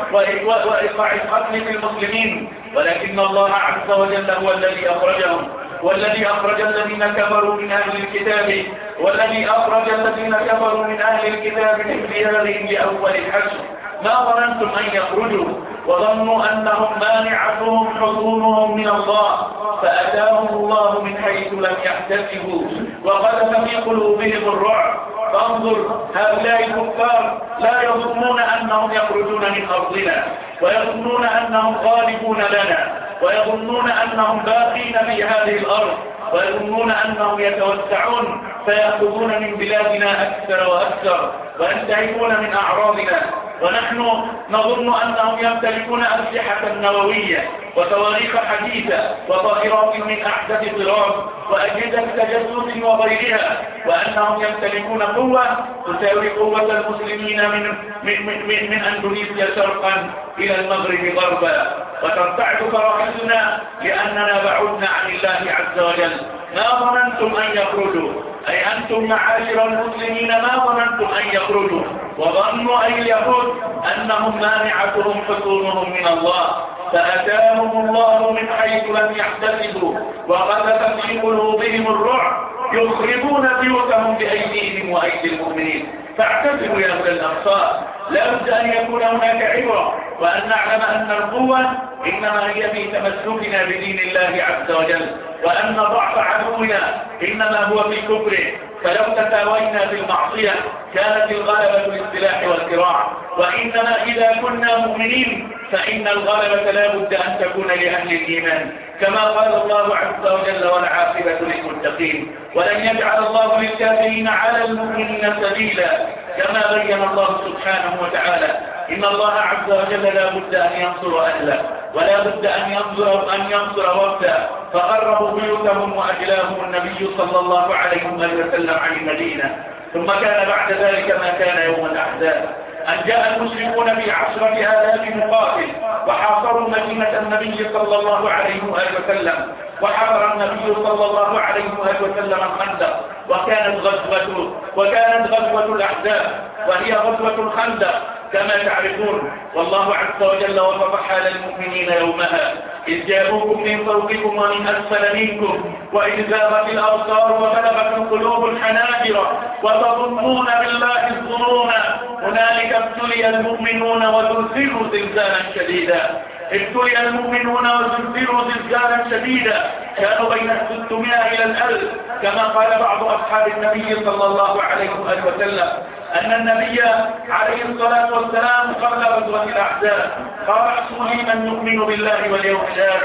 وإيقاع القتل في المسلمين، ولكن الله عز وجل هو الذي أخرجهم، والذي أخرج الذين كفروا من أهل الكتاب والذي أخرج الذين كفروا من أهل الكتاب من ديارهم لأول الحشر ما ظننتم أن يخرجوا وظنوا أنهم مانعتهم حصونهم من الله فأتاهم الله من حيث لم يحتسبوا وقذف في قلوبهم الرعب. فانظر هؤلاء الكفار لا يظنون أنهم يخرجون من أرضنا ويظنون أنهم غالبون لنا ويظنون أنهم باقين في هذه الأرض ويظنون أنهم يتوسعون فيأخذون من بلادنا أكثر وأكثر وينتهكون من أعراضنا، ونحن نظن أنهم يمتلكون أسلحة نووية وصواريخ حديثة وطائرات من أحدث طراز وأجهزة تجسس وغيرها، وأنهم يمتلكون قوة تساوي قوة المسلمين من, من, من, من, من أندونيسيا شرقا إلى المغرب غربا، وترتعد فرائسنا لأننا بعدنا عن الله عز وجل. ما ظننتم أن يخرجوا، أي أنتم معاشر المسلمين ما ظننتم أن يخرجوا، وظنوا أي اليهود أنهم مانعتهم حصونهم من الله فأتاهم الله من حيث لم يحتسبوا وقذف في قلوبهم الرعب يخربون بيوتهم بأيديهم وأيدي المؤمنين. فاعتبروا يا أولي الأبصار، لا بد أن يكون هناك عبرة وأن نعلم أن القوة إنما هي في تمسكنا بدين الله عز وجل، وأن ضعف عدونا إنما هو في كفره، فلو تساوينا في المعصية كانت الغلبة للسلاح والكراع، وإنما إذا كنا مؤمنين فإن الغلبة لا بد أن تكون لأهل الإيمان، كما قال الله عز وجل والعاقبة للمتقين. ولن يجعل الله للكافرين على المؤمنين سبيلا، كما بين الله سبحانه وتعالى إن الله عز وجل لا بد أن ينصر أهله ولا بد أن ينصر, أن ينصر وفدا، فقربوا بيوتهم وأجلاهم النبي صلى الله عليه وسلم عن المدينة. ثم كان بعد ذلك ما كان يوم الأحزاب، أن جاء المشركون بعشرة آلاف مقاتل وحاصروا مدينة النبي صلى الله عليه وسلم، وحفر النبي صلى الله عليه وسلم الخندق، وكانت غزوة وكانت غزوة الأحزاب وهي غزوة الخندق كما تعرفون. والله عز وجل وصف حال المؤمنين يومها إذ جاءوكم من فوقكم ومن أسفل منكم وإذ زاغت الأبصار وبلغت القلوب الحناجر وتظنون بالله الظنون هنالك ابتلي المؤمنون وزلزلوا زلزالا شديدا. ابتلي المؤمنون وزلزلوا زلزالا شديدا، كانوا بين ستمائة إلى الألف، كما قال بعض أصحاب النبي صلى الله عليه وسلم أن النبي عليه الصلاة والسلام قبل غزوة الأحزاب قال احسوا لي من يؤمن بالله واليوم الآخر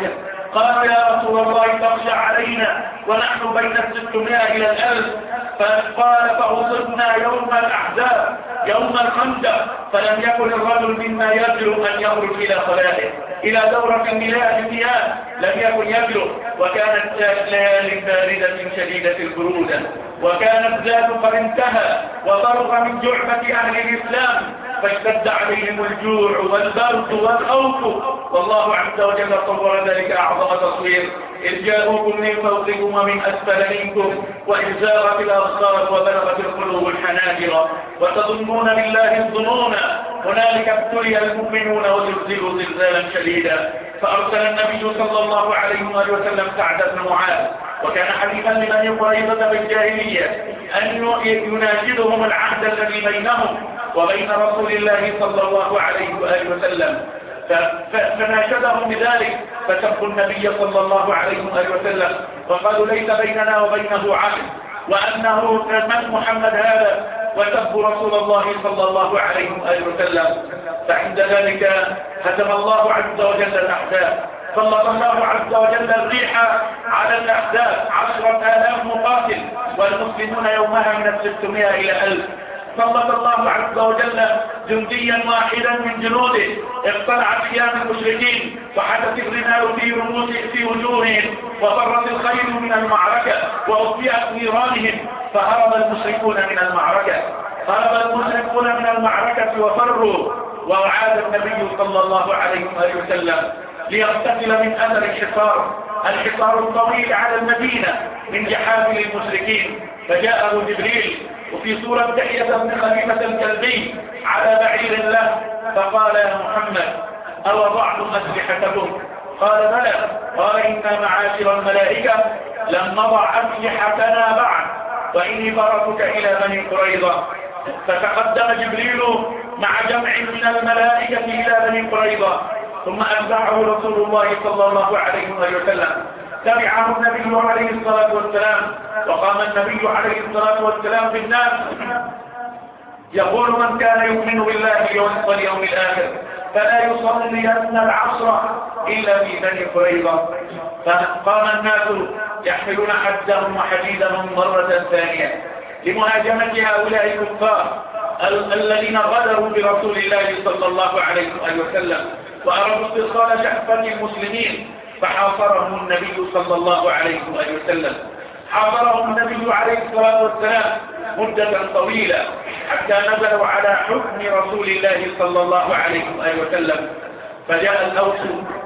قال يا رسول الله تخشى علينا ونحن بين الستمائة إلى الألف. فقال فأصبنا يوم الأحزاب يوم الخندق فلم يكن الرجل مما يجرؤ أن يخرج إلى صلاته إلى دورة المياه المياه لم يكن يبلغ. وكانت ليالي باردة شديدة البرودة وكان الزاد قد انتهى وضرب من جعبة أهل الإسلام فاشتد عليهم الجوع والبرد والخوف. والله عز وجل صور ذلك أعظم تصوير إذ جاءوكم من فوقكم ومن أسفل منكم وإذ زاغت الأبصار وبلغت القلوب الحناجر وتظنون بالله الظنون هنالك ابتلي المؤمنون وزلزلوا زلزالا شديدا. فأرسل النبي صلى الله عليه وسلم سعد بن معاذ وكان حليفا لبني قريظة بالجاهلية أن يناشدهم العهد الذي بينهم وبين رسول الله صلى الله عليه وآله وسلم. فناشدهم بذلك فسبوا النبي صلى الله عليه وآله وسلم وقالوا ليس بيننا وبينه عهد وأنه من محمد هذا وسبوا رسول الله صلى الله عليه وآله وسلم. فعند ذلك هزم الله عز وجل الأحزاب سلط الله عز وجل الريح على الأحزاب عشرة آلاف مقاتل والمسلمون يومها من الستمائة إلى ألف. سلط الله عز وجل جنديا واحدا من جنوده اقتلعت ثياب المشركين وحدث الرمال في رموز في وجوههم وفرت الخيل من المعركة وأطفئت نيرانهم فهرب المشركون من المعركة هرب المشركون من المعركة وفروا. وعاد النبي صلى الله عليه وسلم ليغتسل من أثر الحصار الحصار الطويل على المدينة من جحافل المشركين. فجاءه جبريل وفي صورة دحية بن خليفة الكلبي على بعير له فقال يا محمد أوضعتم أسلحتكم؟ قال بلى. قال إنا معاشر الملائكة لم نضع أسلحتنا بعد وإني برتك إلى بني قريظة. فتقدم جبريل مع جمع من الملائكة إلى بني قريظة ثم أتبعه رسول الله صلى الله عليه وسلم. تبعه النبي عليه الصلاة والسلام وقام النبي عليه الصلاة والسلام في الناس يقول من كان يؤمن بالله واليوم الآخر فلا يصلين العصر إلا في بني قريظة. فقام الناس يحملون حدهم وحديدهم مرة ثانية لمهاجمة هؤلاء الكفار الذين غدروا برسول الله صلى الله عليه وسلم وأرادوا استئصال شأفة المسلمين. فحاصرهم النبي صلى الله عليه وسلم حاصرهم النبي عليه الصلاة والسلام مدة طويلة حتى نزلوا على حكم رسول الله صلى الله عليه وسلم. فجاء الأوس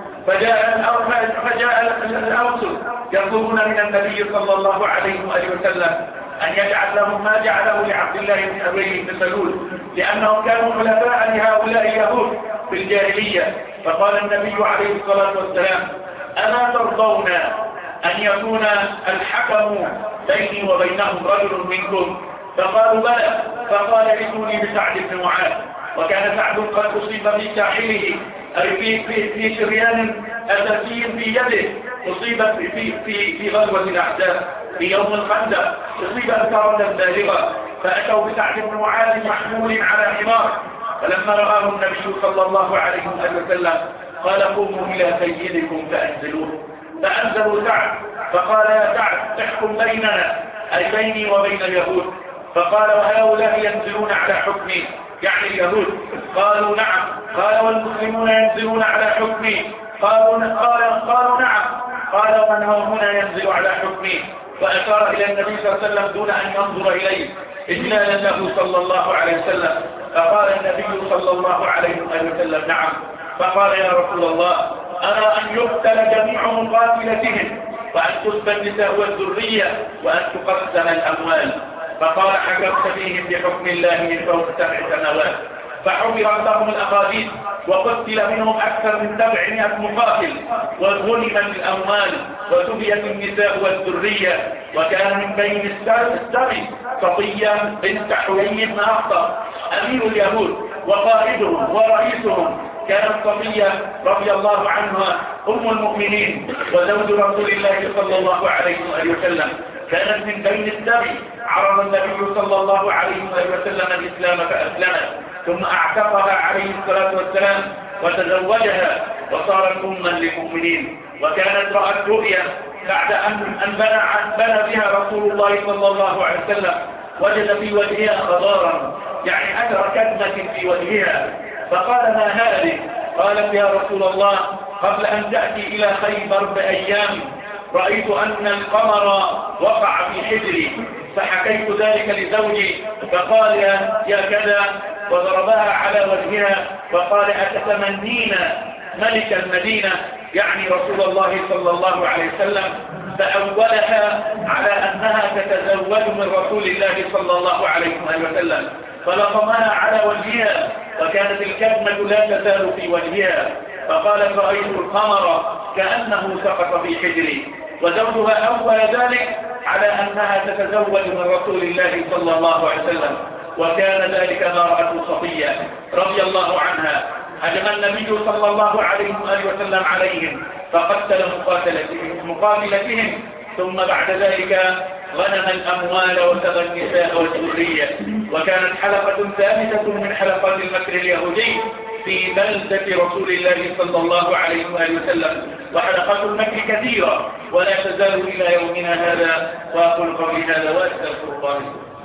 فجاء الأوس فجاء الأوس يطلبون من النبي صلى الله عليه وسلم أن يجعل لهم ما جعله لعبد الله بن أبي بن سلول لأنهم كانوا خلفاء لهؤلاء اليهود في الجاهلية. فقال النبي عليه الصلاة والسلام ألا ترضون أن يكون الحكم بيني وبينهم رجل منكم؟ فقالوا بلى. فقال ائتوني بسعد بن معاذ. وكان سعد قد أصيب في ساحله أي في, في, في شريان أساسي في يده أصيب في, في, في غزوة الأحزاب في يوم الخندق أصيب أثارة بالغة. فأتوا بسعد بن معاذ محمول على حمار. فلما رآه النبي صلى الله عليه وسلم قال قوموا إلى سيدكم فأنزلوه. فأنزلوا سعد فقال يا سعد احكم بيننا أي بيني وبين اليهود. فقال وهؤلاء ينزلون على حكمي يعني اليهود؟ قالوا نعم. قال والمسلمون ينزلون على حكمي؟ قالوا قال قالوا نعم. قال ومن هو هنا ينزل على حكمي؟ فأشار إلى النبي صلى الله عليه وسلم دون أن ينظر إليه إجلالا له صلى الله عليه وسلم. فقال النبي صلى الله عليه وسلم نعم. فقال يا رسول الله أرى أن يقتل جميع مقاتلتهم وأن تسبى النساء والذرية وأن تقسم الأموال. فقال حكمت فيهم بحكم الله من فوق سبع سنوات. فحمرت لهم الأقاديم وقتل منهم أكثر من سبعمائة مقاتل وغنمت الأموال وسبيت النساء والذرية. وكان من بين السبي صفية بنت حيي بن أخطر أمير اليهود وقائدهم ورئيسهم. كانت صفية رضي الله عنها أم المؤمنين وزوج رسول الله صلى الله عليه وسلم. كانت من بين السبي. عرض النبي صلى الله عليه وسلم الإسلام فأسلمت ثم أعتقها عليه الصلاة والسلام وتزوجها وصارت أما للمؤمنين. وكانت رأت رؤيا بعد أن بنى بنى بها رسول الله صلى الله عليه وسلم، وجد في وجهها خضارا، يعني أثر كدمة في وجهها، فقال ما هذه؟ قالت يا رسول الله قبل أن تأتي إلى خيبر بأيام رأيت أن القمر وقع في حجري، فحكيت ذلك لزوجي فقال يا كذا، وضربها على وجهها وقال أتتمنين ملك المدينة، يعني رسول الله صلى الله عليه وسلم، فأولها على أنها تتزوج من رسول الله صلى الله عليه وسلم، فلطمها على وجهها، وكانت الكدمة لا تزال في وجهها، فقالت رأيت القمر كأنه سقط في حجري، وزوجها أول ذلك على أنها تتزوج من رسول الله صلى الله عليه وسلم، وكان ذلك ما رأته صفية رضي الله عنها. هجم النبي صلى الله عليه وسلم عليهم فقتل مقاتلتهم, مقاتلتهم ثم بعد ذلك غنم الأموال وسبى النساء والذرية. وكانت حلقة ثالثة من حلقات المكر اليهودي في بلدة رسول الله صلى الله عليه وسلم، وحلقات المكر كثيرة ولا تزال إلى يومنا هذا. وأقول قولي هذا وأستغفر الله.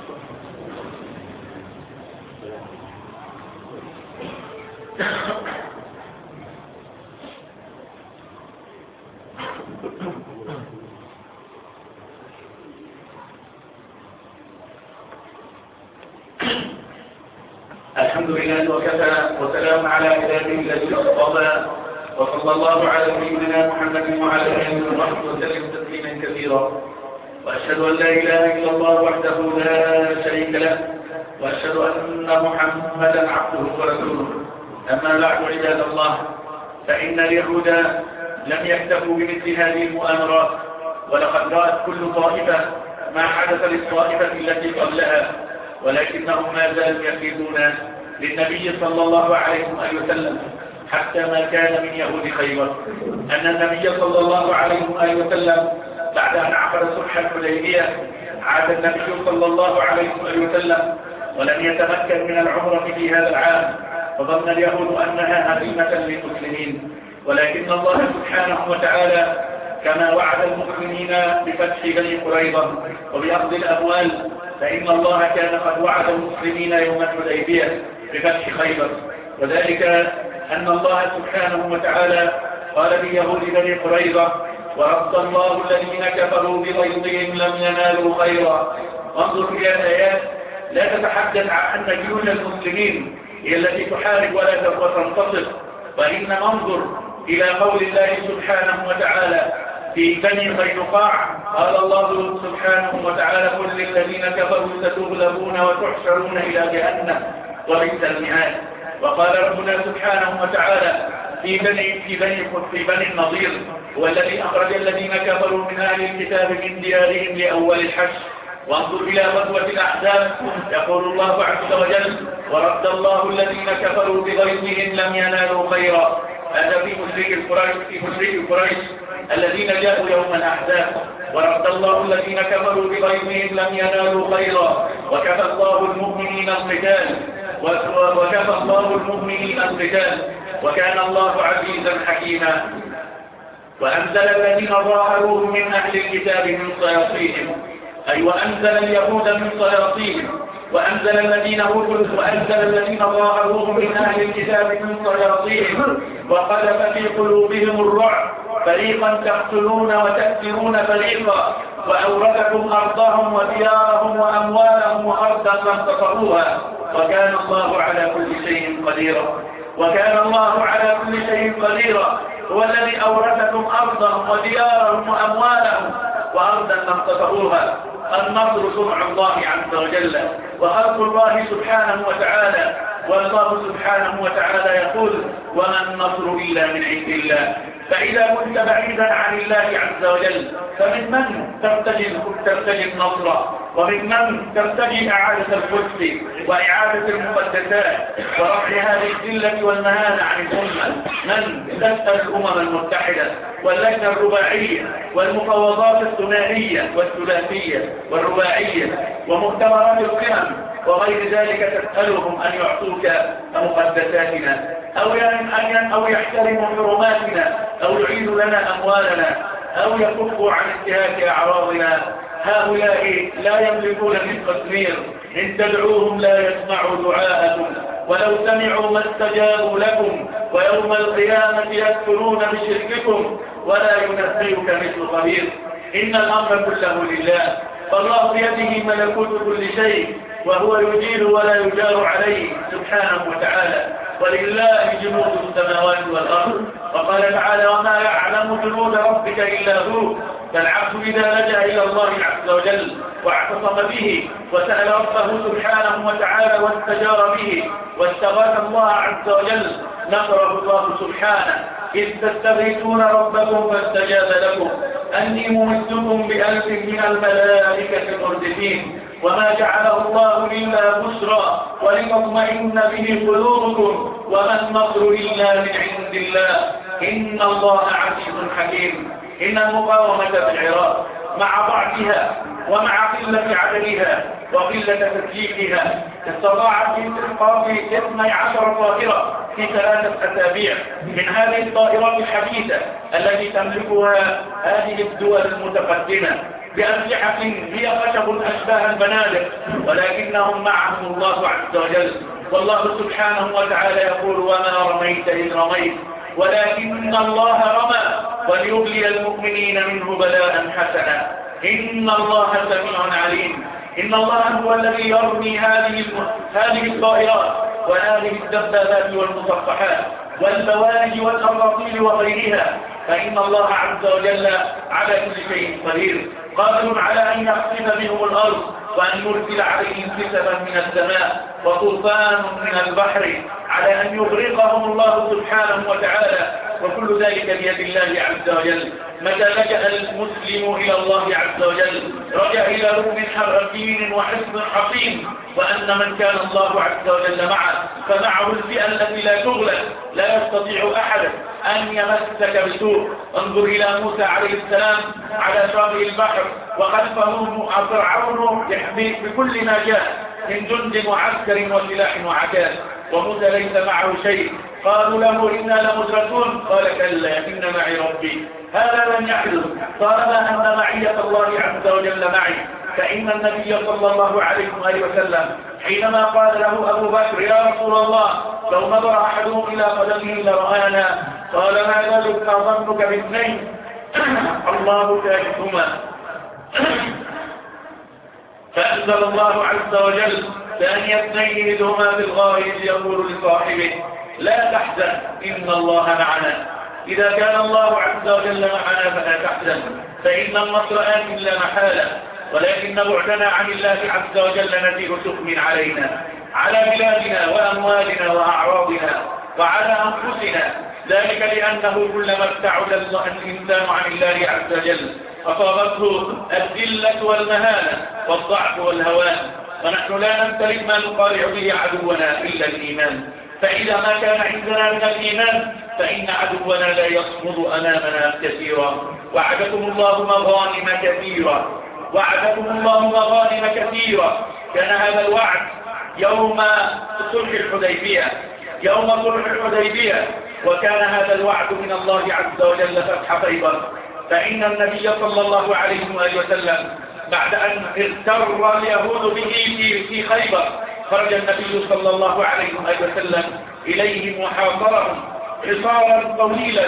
الحمد لله وكفى وسلام على عباده الذين اصطفى، وصلى الله على سيدنا محمد وعلى اله وصحبه وسلم تسليما كثيرا. واشهد ان لا اله الا الله وحده لا شريك له، واشهد ان محمدا عبده ورسوله. اما بعد عباد الله، فان اليهود لم يكتفوا بمثل هذه المؤامرات، ولقد رأت كل طائفة ما حدث للطائفة التي قبلها، ولكنهم ما زالوا يكيدون للنبي صلى الله عليه وسلم حتى ما كان من يهود خيبر. أن النبي صلى الله عليه وسلم بعد أن عقد صلح الحديبية عاد النبي صلى الله عليه وسلم ولم يتمكن من العمرة في هذا العام، فظن اليهود أنها هزيمة للمسلمين، ولكن الله سبحانه وتعالى كما وعد المؤمنين بفتح بني قريظة وبأخذ الأموال، فإن الله كان قد وعد المسلمين يوم الحديبية بفتح خيبر، وذلك أن الله سبحانه وتعالى قال ليهود بني قريظة ورد الله الذين كفروا بغيظهم لم ينالوا خيرا. انظر إلى الآيات لا تتحدث عن أن جيوش المسلمين هي التي تحارب ولا تنتصر، وإنما انظر إلى قول الله سبحانه وتعالى في بني قينقاع قال الله سبحانه وتعالى قل للذين كفروا ستغلبون وتحشرون إلى جهنم وبئس المهاد. وقال ربنا سبحانه وتعالى في بني في بني في بني النضير هو الذي أخرج الذين كفروا من أهل الكتاب من ديارهم لأول الحشر. وانظر إلى غزوة الأحزاب يقول الله عز وجل ورد الله الذين كفروا بغيظهم لم ينالوا خيرا. هذا في مشرك القريش في مشرك قريش الذين جاءوا يوم الأحزاب، ورد الله الذين كفروا بغيظهم لم ينالوا خيرا وكفى الله المؤمنين القتال وكفى الله المؤمنين القتال وكان الله عزيزا حكيما. وأنزل الذين ظاهروهم من أهل الكتاب من صياصيهم، أي وأنزل اليهود من صياصيهم، وأنزل الذين وأنزل الذين ظاهروهم من أهل الكتاب من صياصيهم وقذف في قلوبهم الرعب فريقا تقتلون وتأسرون فريقا وأورثكم أرضهم وديارهم وأموالهم وأرضا لم تطئوها وكان الله على كل شيء قديرا. وكان الله على كل شيء قديرا هو الذي أورثكم أرضهم وديارهم وأموالهم وأرضا لم تطئوها. النصر صنع الله عز وجل وخلق الله سبحانه وتعالى، والله سبحانه وتعالى يقول وما النصر إلا من عند الله. فإذا كنت بعيدا عن الله عز وجل فمن من ترتجي ترتجي النصر، ومن من ترتجي إعادة القدس وإعادة المقدسات ورفع هذه الذلة والمهانة عن الأمة؟ من تسأل الأمم المتحدة واللجنة الرباعية والمفاوضات الثنائية والثلاثية والرباعية ومؤتمرات القمم وغير ذلك، تسألهم أن يعطوك مقدساتنا. أو أن أو يحترم حرماتنا أو يعيد لنا أموالنا أو يكف عن انتهاك أعراضنا. هؤلاء لا يملكون رزق التدمير، إن تدعوهم لا يسمعوا دعاءكم ولو سمعوا ما استجابوا لكم، ويوم القيامة يكفرون بشرككم ولا ينبئك مثل خبير. إن الأمر كله لله، فالله بيده ملكوت كل شيء، وهو يجير ولا يجار عليه سبحانه وتعالى، ولله جنود السماوات والأرض. وقال تعالى: وما يعلم جنود ربك إلا هو. فالعبد إذا لجأ إلى الله عز وجل واعتصم به وسأل ربه سبحانه وتعالى واستجار به واستغاث الله عز وجل نصره الله سبحانه: إذ تستغيثون ربكم فاستجاب لكم أني ممدكم بألف من الملائكة مردفين. وما جعله الله إلا بشرى ولتطمئن به قلوبكم وما النصر إلا من عند الله إن الله عزيز حكيم. إن المقاومة في العراق مع ضعفها ومع قلة عددها وقلة تسليكها استطاعت في استحقاق اثنتي عشرة طائرة في ثلاثة أسابيع من هذه الطائرات الحديثة التي تملكها هذه الدول المتقدمة بأسلحة هي خشب أشباه البنادق، ولكنهم معهم الله عز وجل. والله سبحانه وتعالى يقول: وما رميت إذ رميت ولكن الله رمى وليبلي المؤمنين منه بلاء حسنا إن الله سميع عليم. إن الله هو الذي يرمي هذه هذه الطائرات وهذه الدبابات والمصفحات والبوارج والأباطيل وغيرها، فإن الله عز وجل على كل شيء قدير، قادر على أن يخسف بهم الأرض وأن يرسل عليهم كسفا من السماء وطوفان من البحر على أن يغرقهم الله سبحانه وتعالى، وكل ذلك بيد الله عز وجل. متى لجأ المسلم إلى الله عز وجل رجع إلى ركن حرفين وحصن حصين، وأن من كان الله عز وجل معه فمعه الفئة التي لا تغلب، لا يستطيع أحد أن يمسك بسوء. انظر إلى موسى عليه السلام على شاطئ البحر وخلفه فرعون يحمي بكل ما جاء من جند وعسكر وسلاح وعتاد، وموسى ليس معه شيء. قالوا له: إنا لمدركون، قال: كلا إن معي ربي. هذا لن يحدث طالما أن معية الله عز وجل معي. فإن النبي صلى الله عليه وسلم حينما قال له أبو بكر: يا رسول الله، لو نظر أحدهم إلى قدمه لرآنا، قال: ما ذلك ظنك باثنين الله ثالثهما. فأنزل الله عز وجل: ثاني اثنين إذ هما في الغار إذ يقول لصاحبه لا تحزن إن الله معنا. إذا كان الله عز وجل معنا فلا تحزن، فإن النصر آت لا محالة، ولكن بعدنا عن الله عز وجل نتيجة سخم علينا، على بلادنا وأموالنا وأعراضنا وعلى أنفسنا. ذلك لأنه كلما ابتعد الإنسان عن الله عز وجل أصابته الذلة والمهانة والضعف والهوان، ونحن لا نمتلك ما نقارع به عدونا إلا الإيمان. فإذا ما كان عندنا من الإيمان فإن عدونا لا يصمد أمامنا كثيرا. وعدكم الله مغانم كثيرا وعدكم الله مغانم كثيرا كان هذا الوعد يوم صلح الحديبية يوم صلح الحديبية وكان هذا الوعد من الله عز وجل فتح خيبر. فإن النبي صلى الله عليه وسلم بعد أن اغتر اليهود به في خيبر خرج النبي صلى الله عليه وسلم إليهم وحاصرهم حصارا طويلا.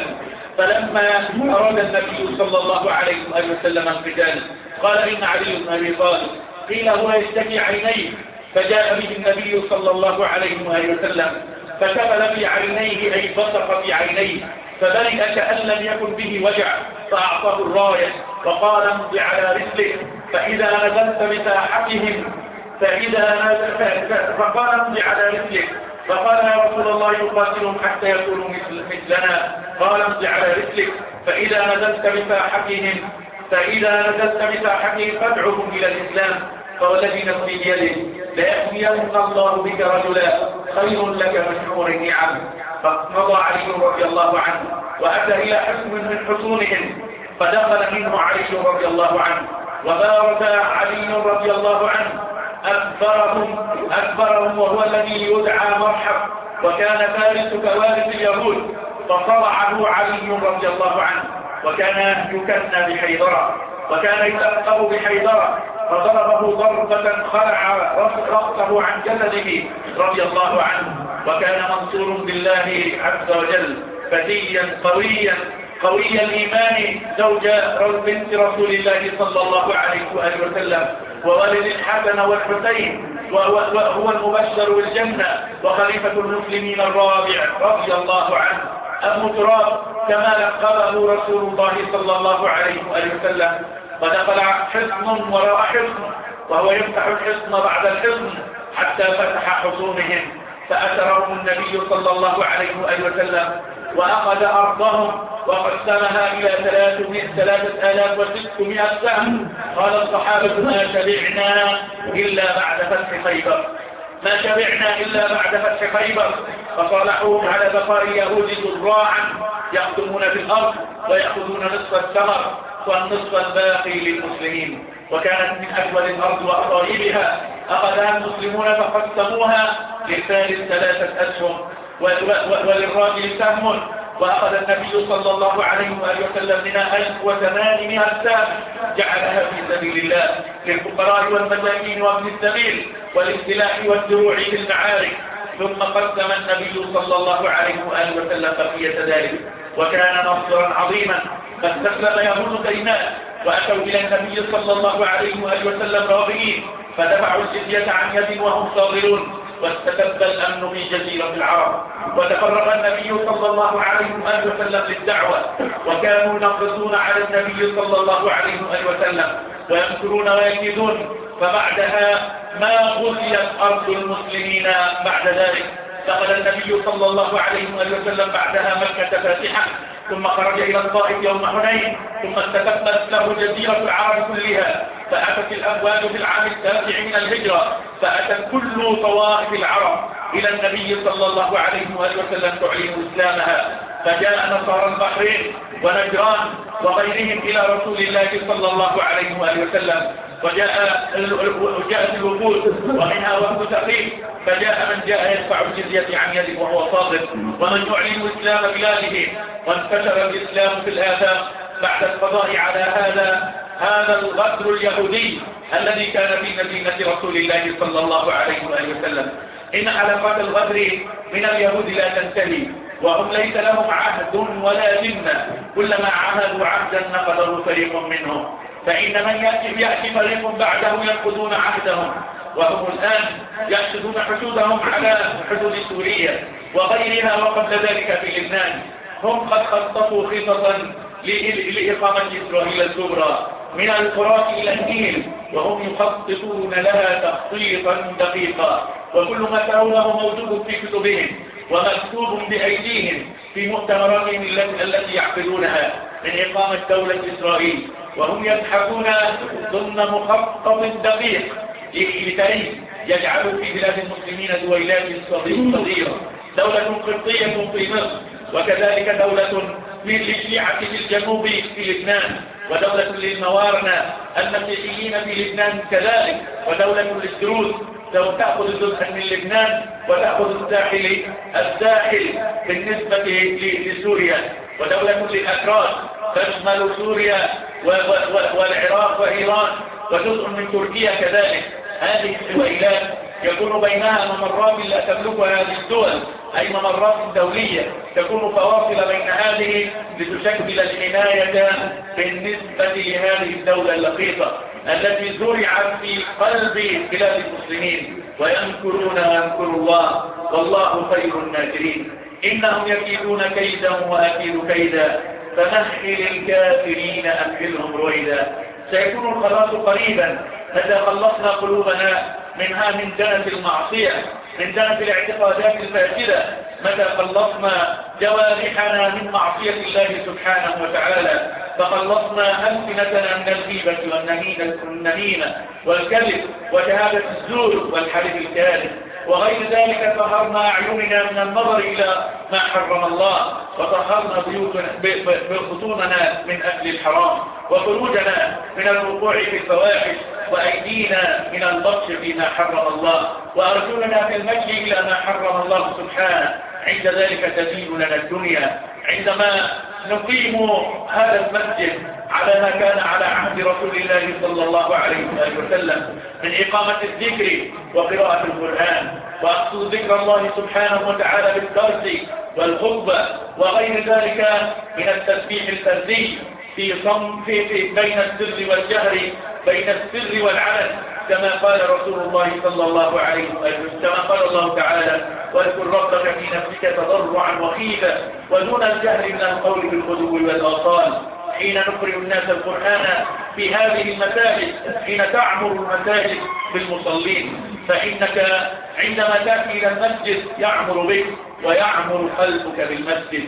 فلما أراد النبي صلى الله عليه وسلم القتال قال: إن علي بن أبي طالب قيل هو يشتكي عينيه، فجاء به النبي صلى الله عليه وسلم فكبل في عينيه أي بصق في عينيه فبرئ كأن لم يكن به وجع، فأعطاه الراية وقال: امض على رسلك فإذا نزلت بساحتهم فإذا نزلت فقال: امض على رسلك. فقال: يا رسول الله يقاتلهم حتى يكونوا مثل مثلنا. قال: امض على رسلك فإذا نزلت بساحتهم فإذا نزلت بساحتهم فادعهم إلى الإسلام، فوالذي نفسي بيده ليأتين الله بك رجلا خير لك من حور النعم. فمضى علي رضي الله عنه وأتى إلى حصن من حصونهم فدخل منه علي رضي الله عنه وبارك علي رضي الله عنه أكبرهم أكبرهم وهو الذي يدعى مرحب وكان فارس كوارث اليهود، فصرعه علي رضي الله عنه، وكان يكنى بحيدرة، وكان يلقب بحيدرة، فضربه ضربة خلع رأسه عن جسده رضي الله عنه. وكان منصور بالله عز وجل، فتيا قويا قوي الإيمان، زوج بنت رسول الله صلى الله عليه وآله وسلم، ووالد الحسن والحسين، وهو المبشر بالجنة، وخليفة المسلمين الرابع رضي الله عنه، أبو تراب كما لقبه رسول الله صلى الله عليه وآله وسلم. فدخل حصن وراء حصن، وهو يفتح الحصن بعد الحصن حتى فتح حصونهم، فأسرهم النبي صلى الله عليه وآله وسلم، وأخذ أرضهم وقسمها إلى ثلاثة آلاف وستمائة سهم. قال الصحابة: ما شبعنا إلا بعد فتح خيبر، ما شبعنا إلا بعد فتح خيبر. فصالحوهم على بقاء اليهود ذراعا يقدمون في الأرض ويأخذون نصف الثمر والنصف الباقي للمسلمين. وكانت من أجود الأرض وأقاربها، أخذها المسلمون فقسموها للفارس ثلاثة أسهم وللراجل سهم. وأخذ النبي صلى الله عليه وآله وسلم منها ألف وثمانمائة سهم، جعلها في سبيل الله للفقراء والمساكين وابن السبيل وللسلاح والدروع في المعارك. ثم قسم النبي صلى الله عليه وآله وسلم بقية ذلك، وكان نصرا عظيما. فاستسلم يهود كينان وأتوا إلى النبي صلى الله عليه وآله وسلم راغبين، فدفعوا الجزية عن يد وهم صاغرون، واستتب الأمن في جزيرة العرب. وتفرغ النبي صلى الله عليه وآله وسلم للدعوة، وكانوا ينقصون على النبي صلى الله عليه وآله وسلم ويمكرون ويكيدون. فبعدها ما غزيت أرض المسلمين بعد ذلك. دخل النبي صلى الله عليه وآله وسلم بعدها مكة فاتحا، ثم خرج إلى الطائف يوم حنين، ثم استتبت له جزيرة العرب كلها. فأتت الأفواج في العام التاسع من الهجرة، فأتت كل طوائف العرب إلى النبي صلى الله عليه وآله وسلم تعلن إسلامها. فجاء نصارى البحرين ونجران وغيرهم إلى رسول الله صلى الله عليه وآله وسلم، وجاء وجاءت الوفود ومنها وفد ثقيف، فجاء من جاء يدفع الجزية عن يده وهو صادق، ومن يعلن إسلام بلاده. وانتشر الإسلام في الآفاق بعد القضاء على هذا هذا الغدر اليهودي الذي كان في مدينة رسول الله صلى الله عليه وآله وسلم. إن حلقات الغدر من اليهود لا تنتهي، وهم ليس لهم عهد ولا ذمة، كلما عهدوا عهدا نقضه فريق منهم. فإن من يأتي يأتي فريق بعده ينقضون عهدهم، وهم الآن يحشدون حدودهم على حدود سوريا وغيرها وقبل ذلك في لبنان. هم قد خططوا خططا لإقامة إسرائيل الكبرى من الفرات إلى النيل، وهم يخططون لها تخطيطا دقيقا، وكل ما ترونه موجود في كتبهم ومكتوب بأيديهم في مؤتمراتهم التي يعقدونها من إقامة دولة إسرائيل. وهم يبحثون ضمن مخطط دقيق لكي يجعلوا في بلاد المسلمين دويلات صغيرة، دولة قبطية في مصر، وكذلك دولة من للشيعة في الجنوب في لبنان، ودولة للموارنة المسيحيين في لبنان كذلك، ودولة للدروز لو تأخذ جزءا من لبنان وتأخذ الساحل الساحل بالنسبة لسوريا، ودولة للأكراد تشمل سوريا والعراق وإيران وجزء من تركيا كذلك. هذه الدويلات يكون بينها ممرات لا تملكها هذه الدول، أي ممرات دولية تكون فواصل بين هذه لتشكل الحماية بالنسبة لهذه الدولة اللقيطة التي زرعت في قلب بلاد المسلمين. ويمكرون ويمكر الله والله خير الماكرين. إنهم يكيدون كيدا وأكيد كيدا، فمهل الكافرين أمهلهم رويدا. سيكون الخلاص قريبا متى خلصنا قلوبنا منها من دنس المعصية، من دنس الاعتقادات الفاسدة، متى خلصنا جوارحنا من معصية الله سبحانه وتعالى، فخلصنا ألسنتنا من الغيبة والنميمة والكذب وشهادة الزور والحلف الكاذب وغير ذلك. طهرنا أعيننا من النظر إلى ما حرم الله، وطهرنا بطوننا من أكل الحرام، وخروجنا من الوقوع في الفواحش، وأيدينا من البطش فيما حرم الله، وأرجلنا في المشي إلى ما حرم الله سبحانه. عند ذلك تزين لنا الدنيا. عندما نقيم هذا المسجد على ما كان على عهد رسول الله صلى الله عليه وسلم من إقامة الذكر وقراءة القرآن، وأقصد ذكر الله سبحانه وتعالى بالدرس والخطبة وغير ذلك من التسبيح الفردي في صم في, في بين السر والجهر، بين السر والعلن، كما قال رسول الله صلى الله عليه وسلم، كما قال الله تعالى: واذكر ربك في نفسك تضرعا وخيفا ودون الجهر من القول بالغدو والآصال. حين نقرئ الناس القرآن في هذه المساجد، حين تعمر المساجد بالمصلين، فإنك عندما تأتي إلى المسجد يعمر بك ويعمر قلبك بالمسجد،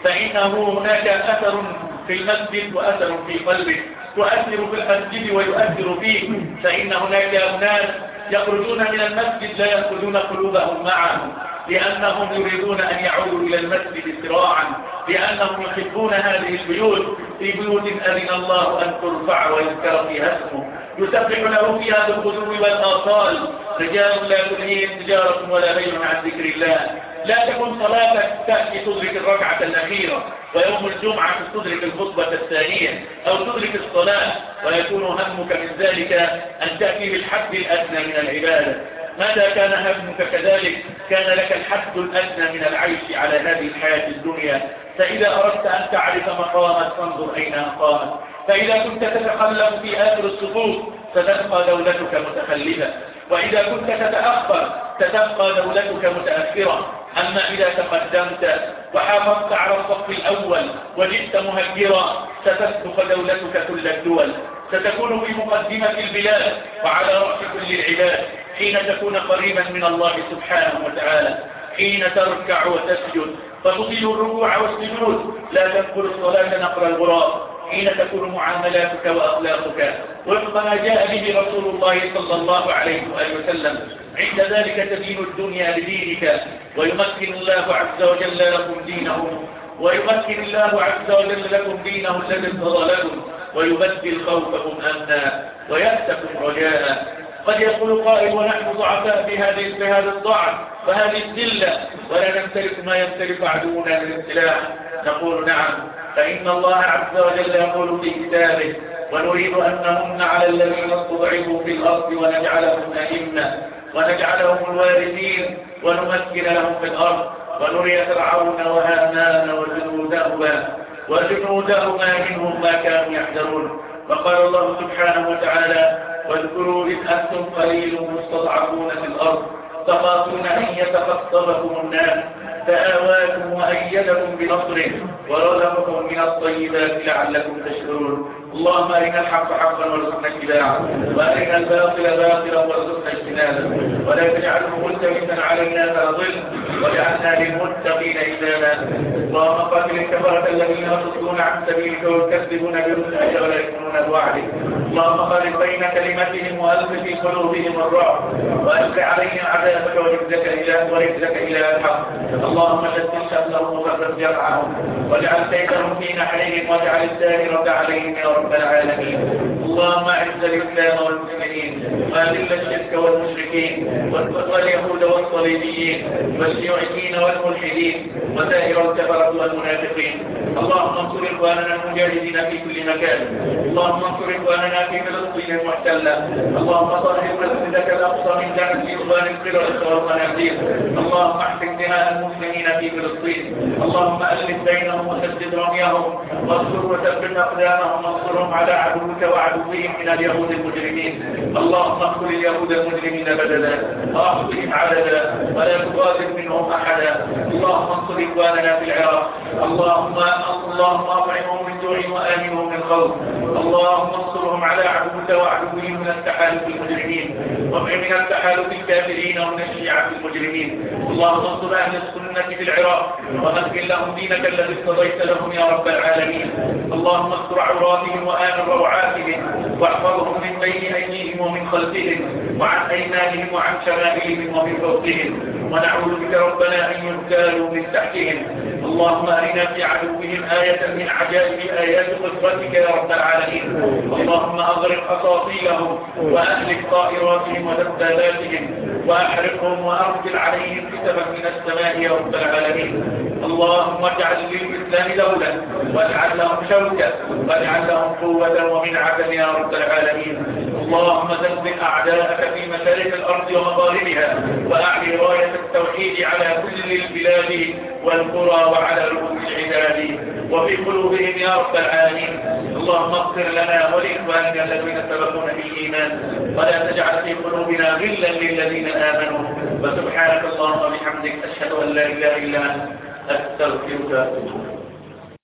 فإنه هناك أثر في المسجد وأثر في قلبك، تؤثر في المسجد ويؤثر فيه. فإن هناك أناس يخرجون من المسجد لا يأخذون قلوبهم معهم، لأنهم يريدون أن يعودوا إلى المسجد سراعا، لأنهم يحبون هذه البيوت، في بيوت أذن الله أن ترفع ويذكر فيها اسمه، يسبح له فيها بالغدو والآصال، رجال لا تلهيهم تجارة ولا بيع عن ذكر الله. لا تكن صلاتك تأتي تدرك الركعة الأخيرة، ويوم الجمعة تدرك الخطبة الثانية، أو تدرك الصلاة، ويكون همك من ذلك أن تأتي بالحد الأدنى من العبادة. ماذا كان همك كذلك؟ كان لك الحد الأدنى من العيش على هذه الحياة الدنيا. فإذا أردت أن تعرف مقامك فانظر أين أقامت، فإذا كنت تتخلف في آخر الصفوف ستبقى دولتك متخلفة، وإذا كنت تتأخر ستبقى دولتك متأخرة. أما إذا تقدمت وحافظت على الصف الأول وجئت مهجرا ستسبق دولتك كل الدول، ستكون في مقدمة البلاد وعلى رأس كل العباد، حين تكون قريبا من الله سبحانه وتعالى، حين تركع وتسجد فتطيل الركوع والسجود، لا تنقل الصلاة نقر الغراب، حين تكون معاملاتك وأخلاقك وفق ما جاء به رسول الله صلى الله عليه وآله وسلم. عند ذلك تدين الدنيا لدينك، ويمكن الله عز وجل لكم دينه ويمكن الله عز وجل لكم دينه الذي ارتضى لكم، ويبدل خوفكم أمنا ويأسكم رجاء. قد يقول قائل: ونحن ضعفاء في هذه في هذا الضعف وهذه الذلة، ولا نمتلك ما يمتلك عدونا من السلاح. نقول: نعم، فإن الله عز وجل يقول في كتابه: ونريد أن نمن على الذين استضعفوا في الأرض ونجعلهم أئمة ونجعلهم الوارثين ونمكن لهم في الأرض ونري فرعون وهامان وجنودهما وجنودهما منهم ما كانوا يحذرون. وقال الله سبحانه وتعالى: واذكروا إذ أنتم قليل مستضعفون في الأرض تخافون أن يتخطفكم الناس فآواكم وأيدكم بنصره ورزقكم من الطيبات لعلكم تشكرون. اللهم أرنا الحق حقا وارزقنا اتباعه، وأرنا الباطل باطلا وارزقنا اجتنابه، ولا تجعله ملتبسا علينا فنضل، واجعلنا للمتقين إماما. اللهم قاتل الكفرة الذين يصدون عن سبيلك ويكذبون برسلك ولا يؤمنون بوعدك. اللهم خالف بين كلمتهم وألف في قلوبهم الرعب، وألق عليهم عذابك ورجزك إلى ورجزك إلى الحق. اللهم شتت شملهم وفرق جمعهم، واجعل كيدهم في نحرهم، واجعل الدائرة عليهم يا رب العالمين. اللهم اعز الإسلام والمسلمين، وأذل الشرك والمشركين واليهود والصليبيين والشيوعيين والملحدين وسائر الكفرة والمنافقين. اللهم انصر إخواننا المجاهدين في كل مكان. اللهم انصر إخواننا في فلسطين المحتلة. اللهم طهر مسجدك الأقصى من دعم إخوان القردة والخنازير. اللهم احفظ دماء المسلمين في فلسطين. اللهم ألف بينهم وسدد رميهم، واصبر وثبت أقدامهم، وانصرهم على عدوك وعدوهم من اليهود المجرمين. اللهم اقتل اليهود المجرمين بددا واحصهم عددا ولا تغادر منهم أحدا. اللهم انصر إخواننا في العراق. اللهم اللهم اطعمهم من جوع وآمنهم من خوف. اللهم انصرهم على عدوك وعدوهم من التحالف المجرمين ومن التحالف الكافرين ومن الشيعة المجرمين. اللهم انصر أهل السنة في العراق ومكن لهم دينك الذي ارتضيت لهم يا رب العالمين. اللهم استر عوراتهم وآمن روعاتهم، واحفظهم من بين أيديهم ومن خلفهم وعن أيمانهم وعن شمائلهم ومن فوقهم. ونعوذ بك ربنا أن يغتالوا من تحتهم. اللهم أرنا في عدوهم آية من عجائب آيات قدرتك يا رب العالمين. اللهم أغرق أساطيلهم وأهلك طائراتهم ودباباتهم وأحرقهم وأرسل عليهم كتبا من السماء يا رب العالمين. اللهم اجعل للإسلام دولة واجعل لهم شوكة واجعل لهم قوة ومنعة يا رب العالمين. اللهم زلزل أعداءك في مشارق الأرض ومغاربها وأعلي راية التوحيد على كل البلاد والقرى وعلى رؤوس العباد وفي قلوبهم يا رب العالمين. اللهم اغفر لنا ولإخواننا الذين سبقونا بالإيمان ولا تجعل في قلوبنا غلا للذين آمنوا. وسبحانك اللهم وبحمدك أشهد أن لا إله إلا أنت أستغفرك.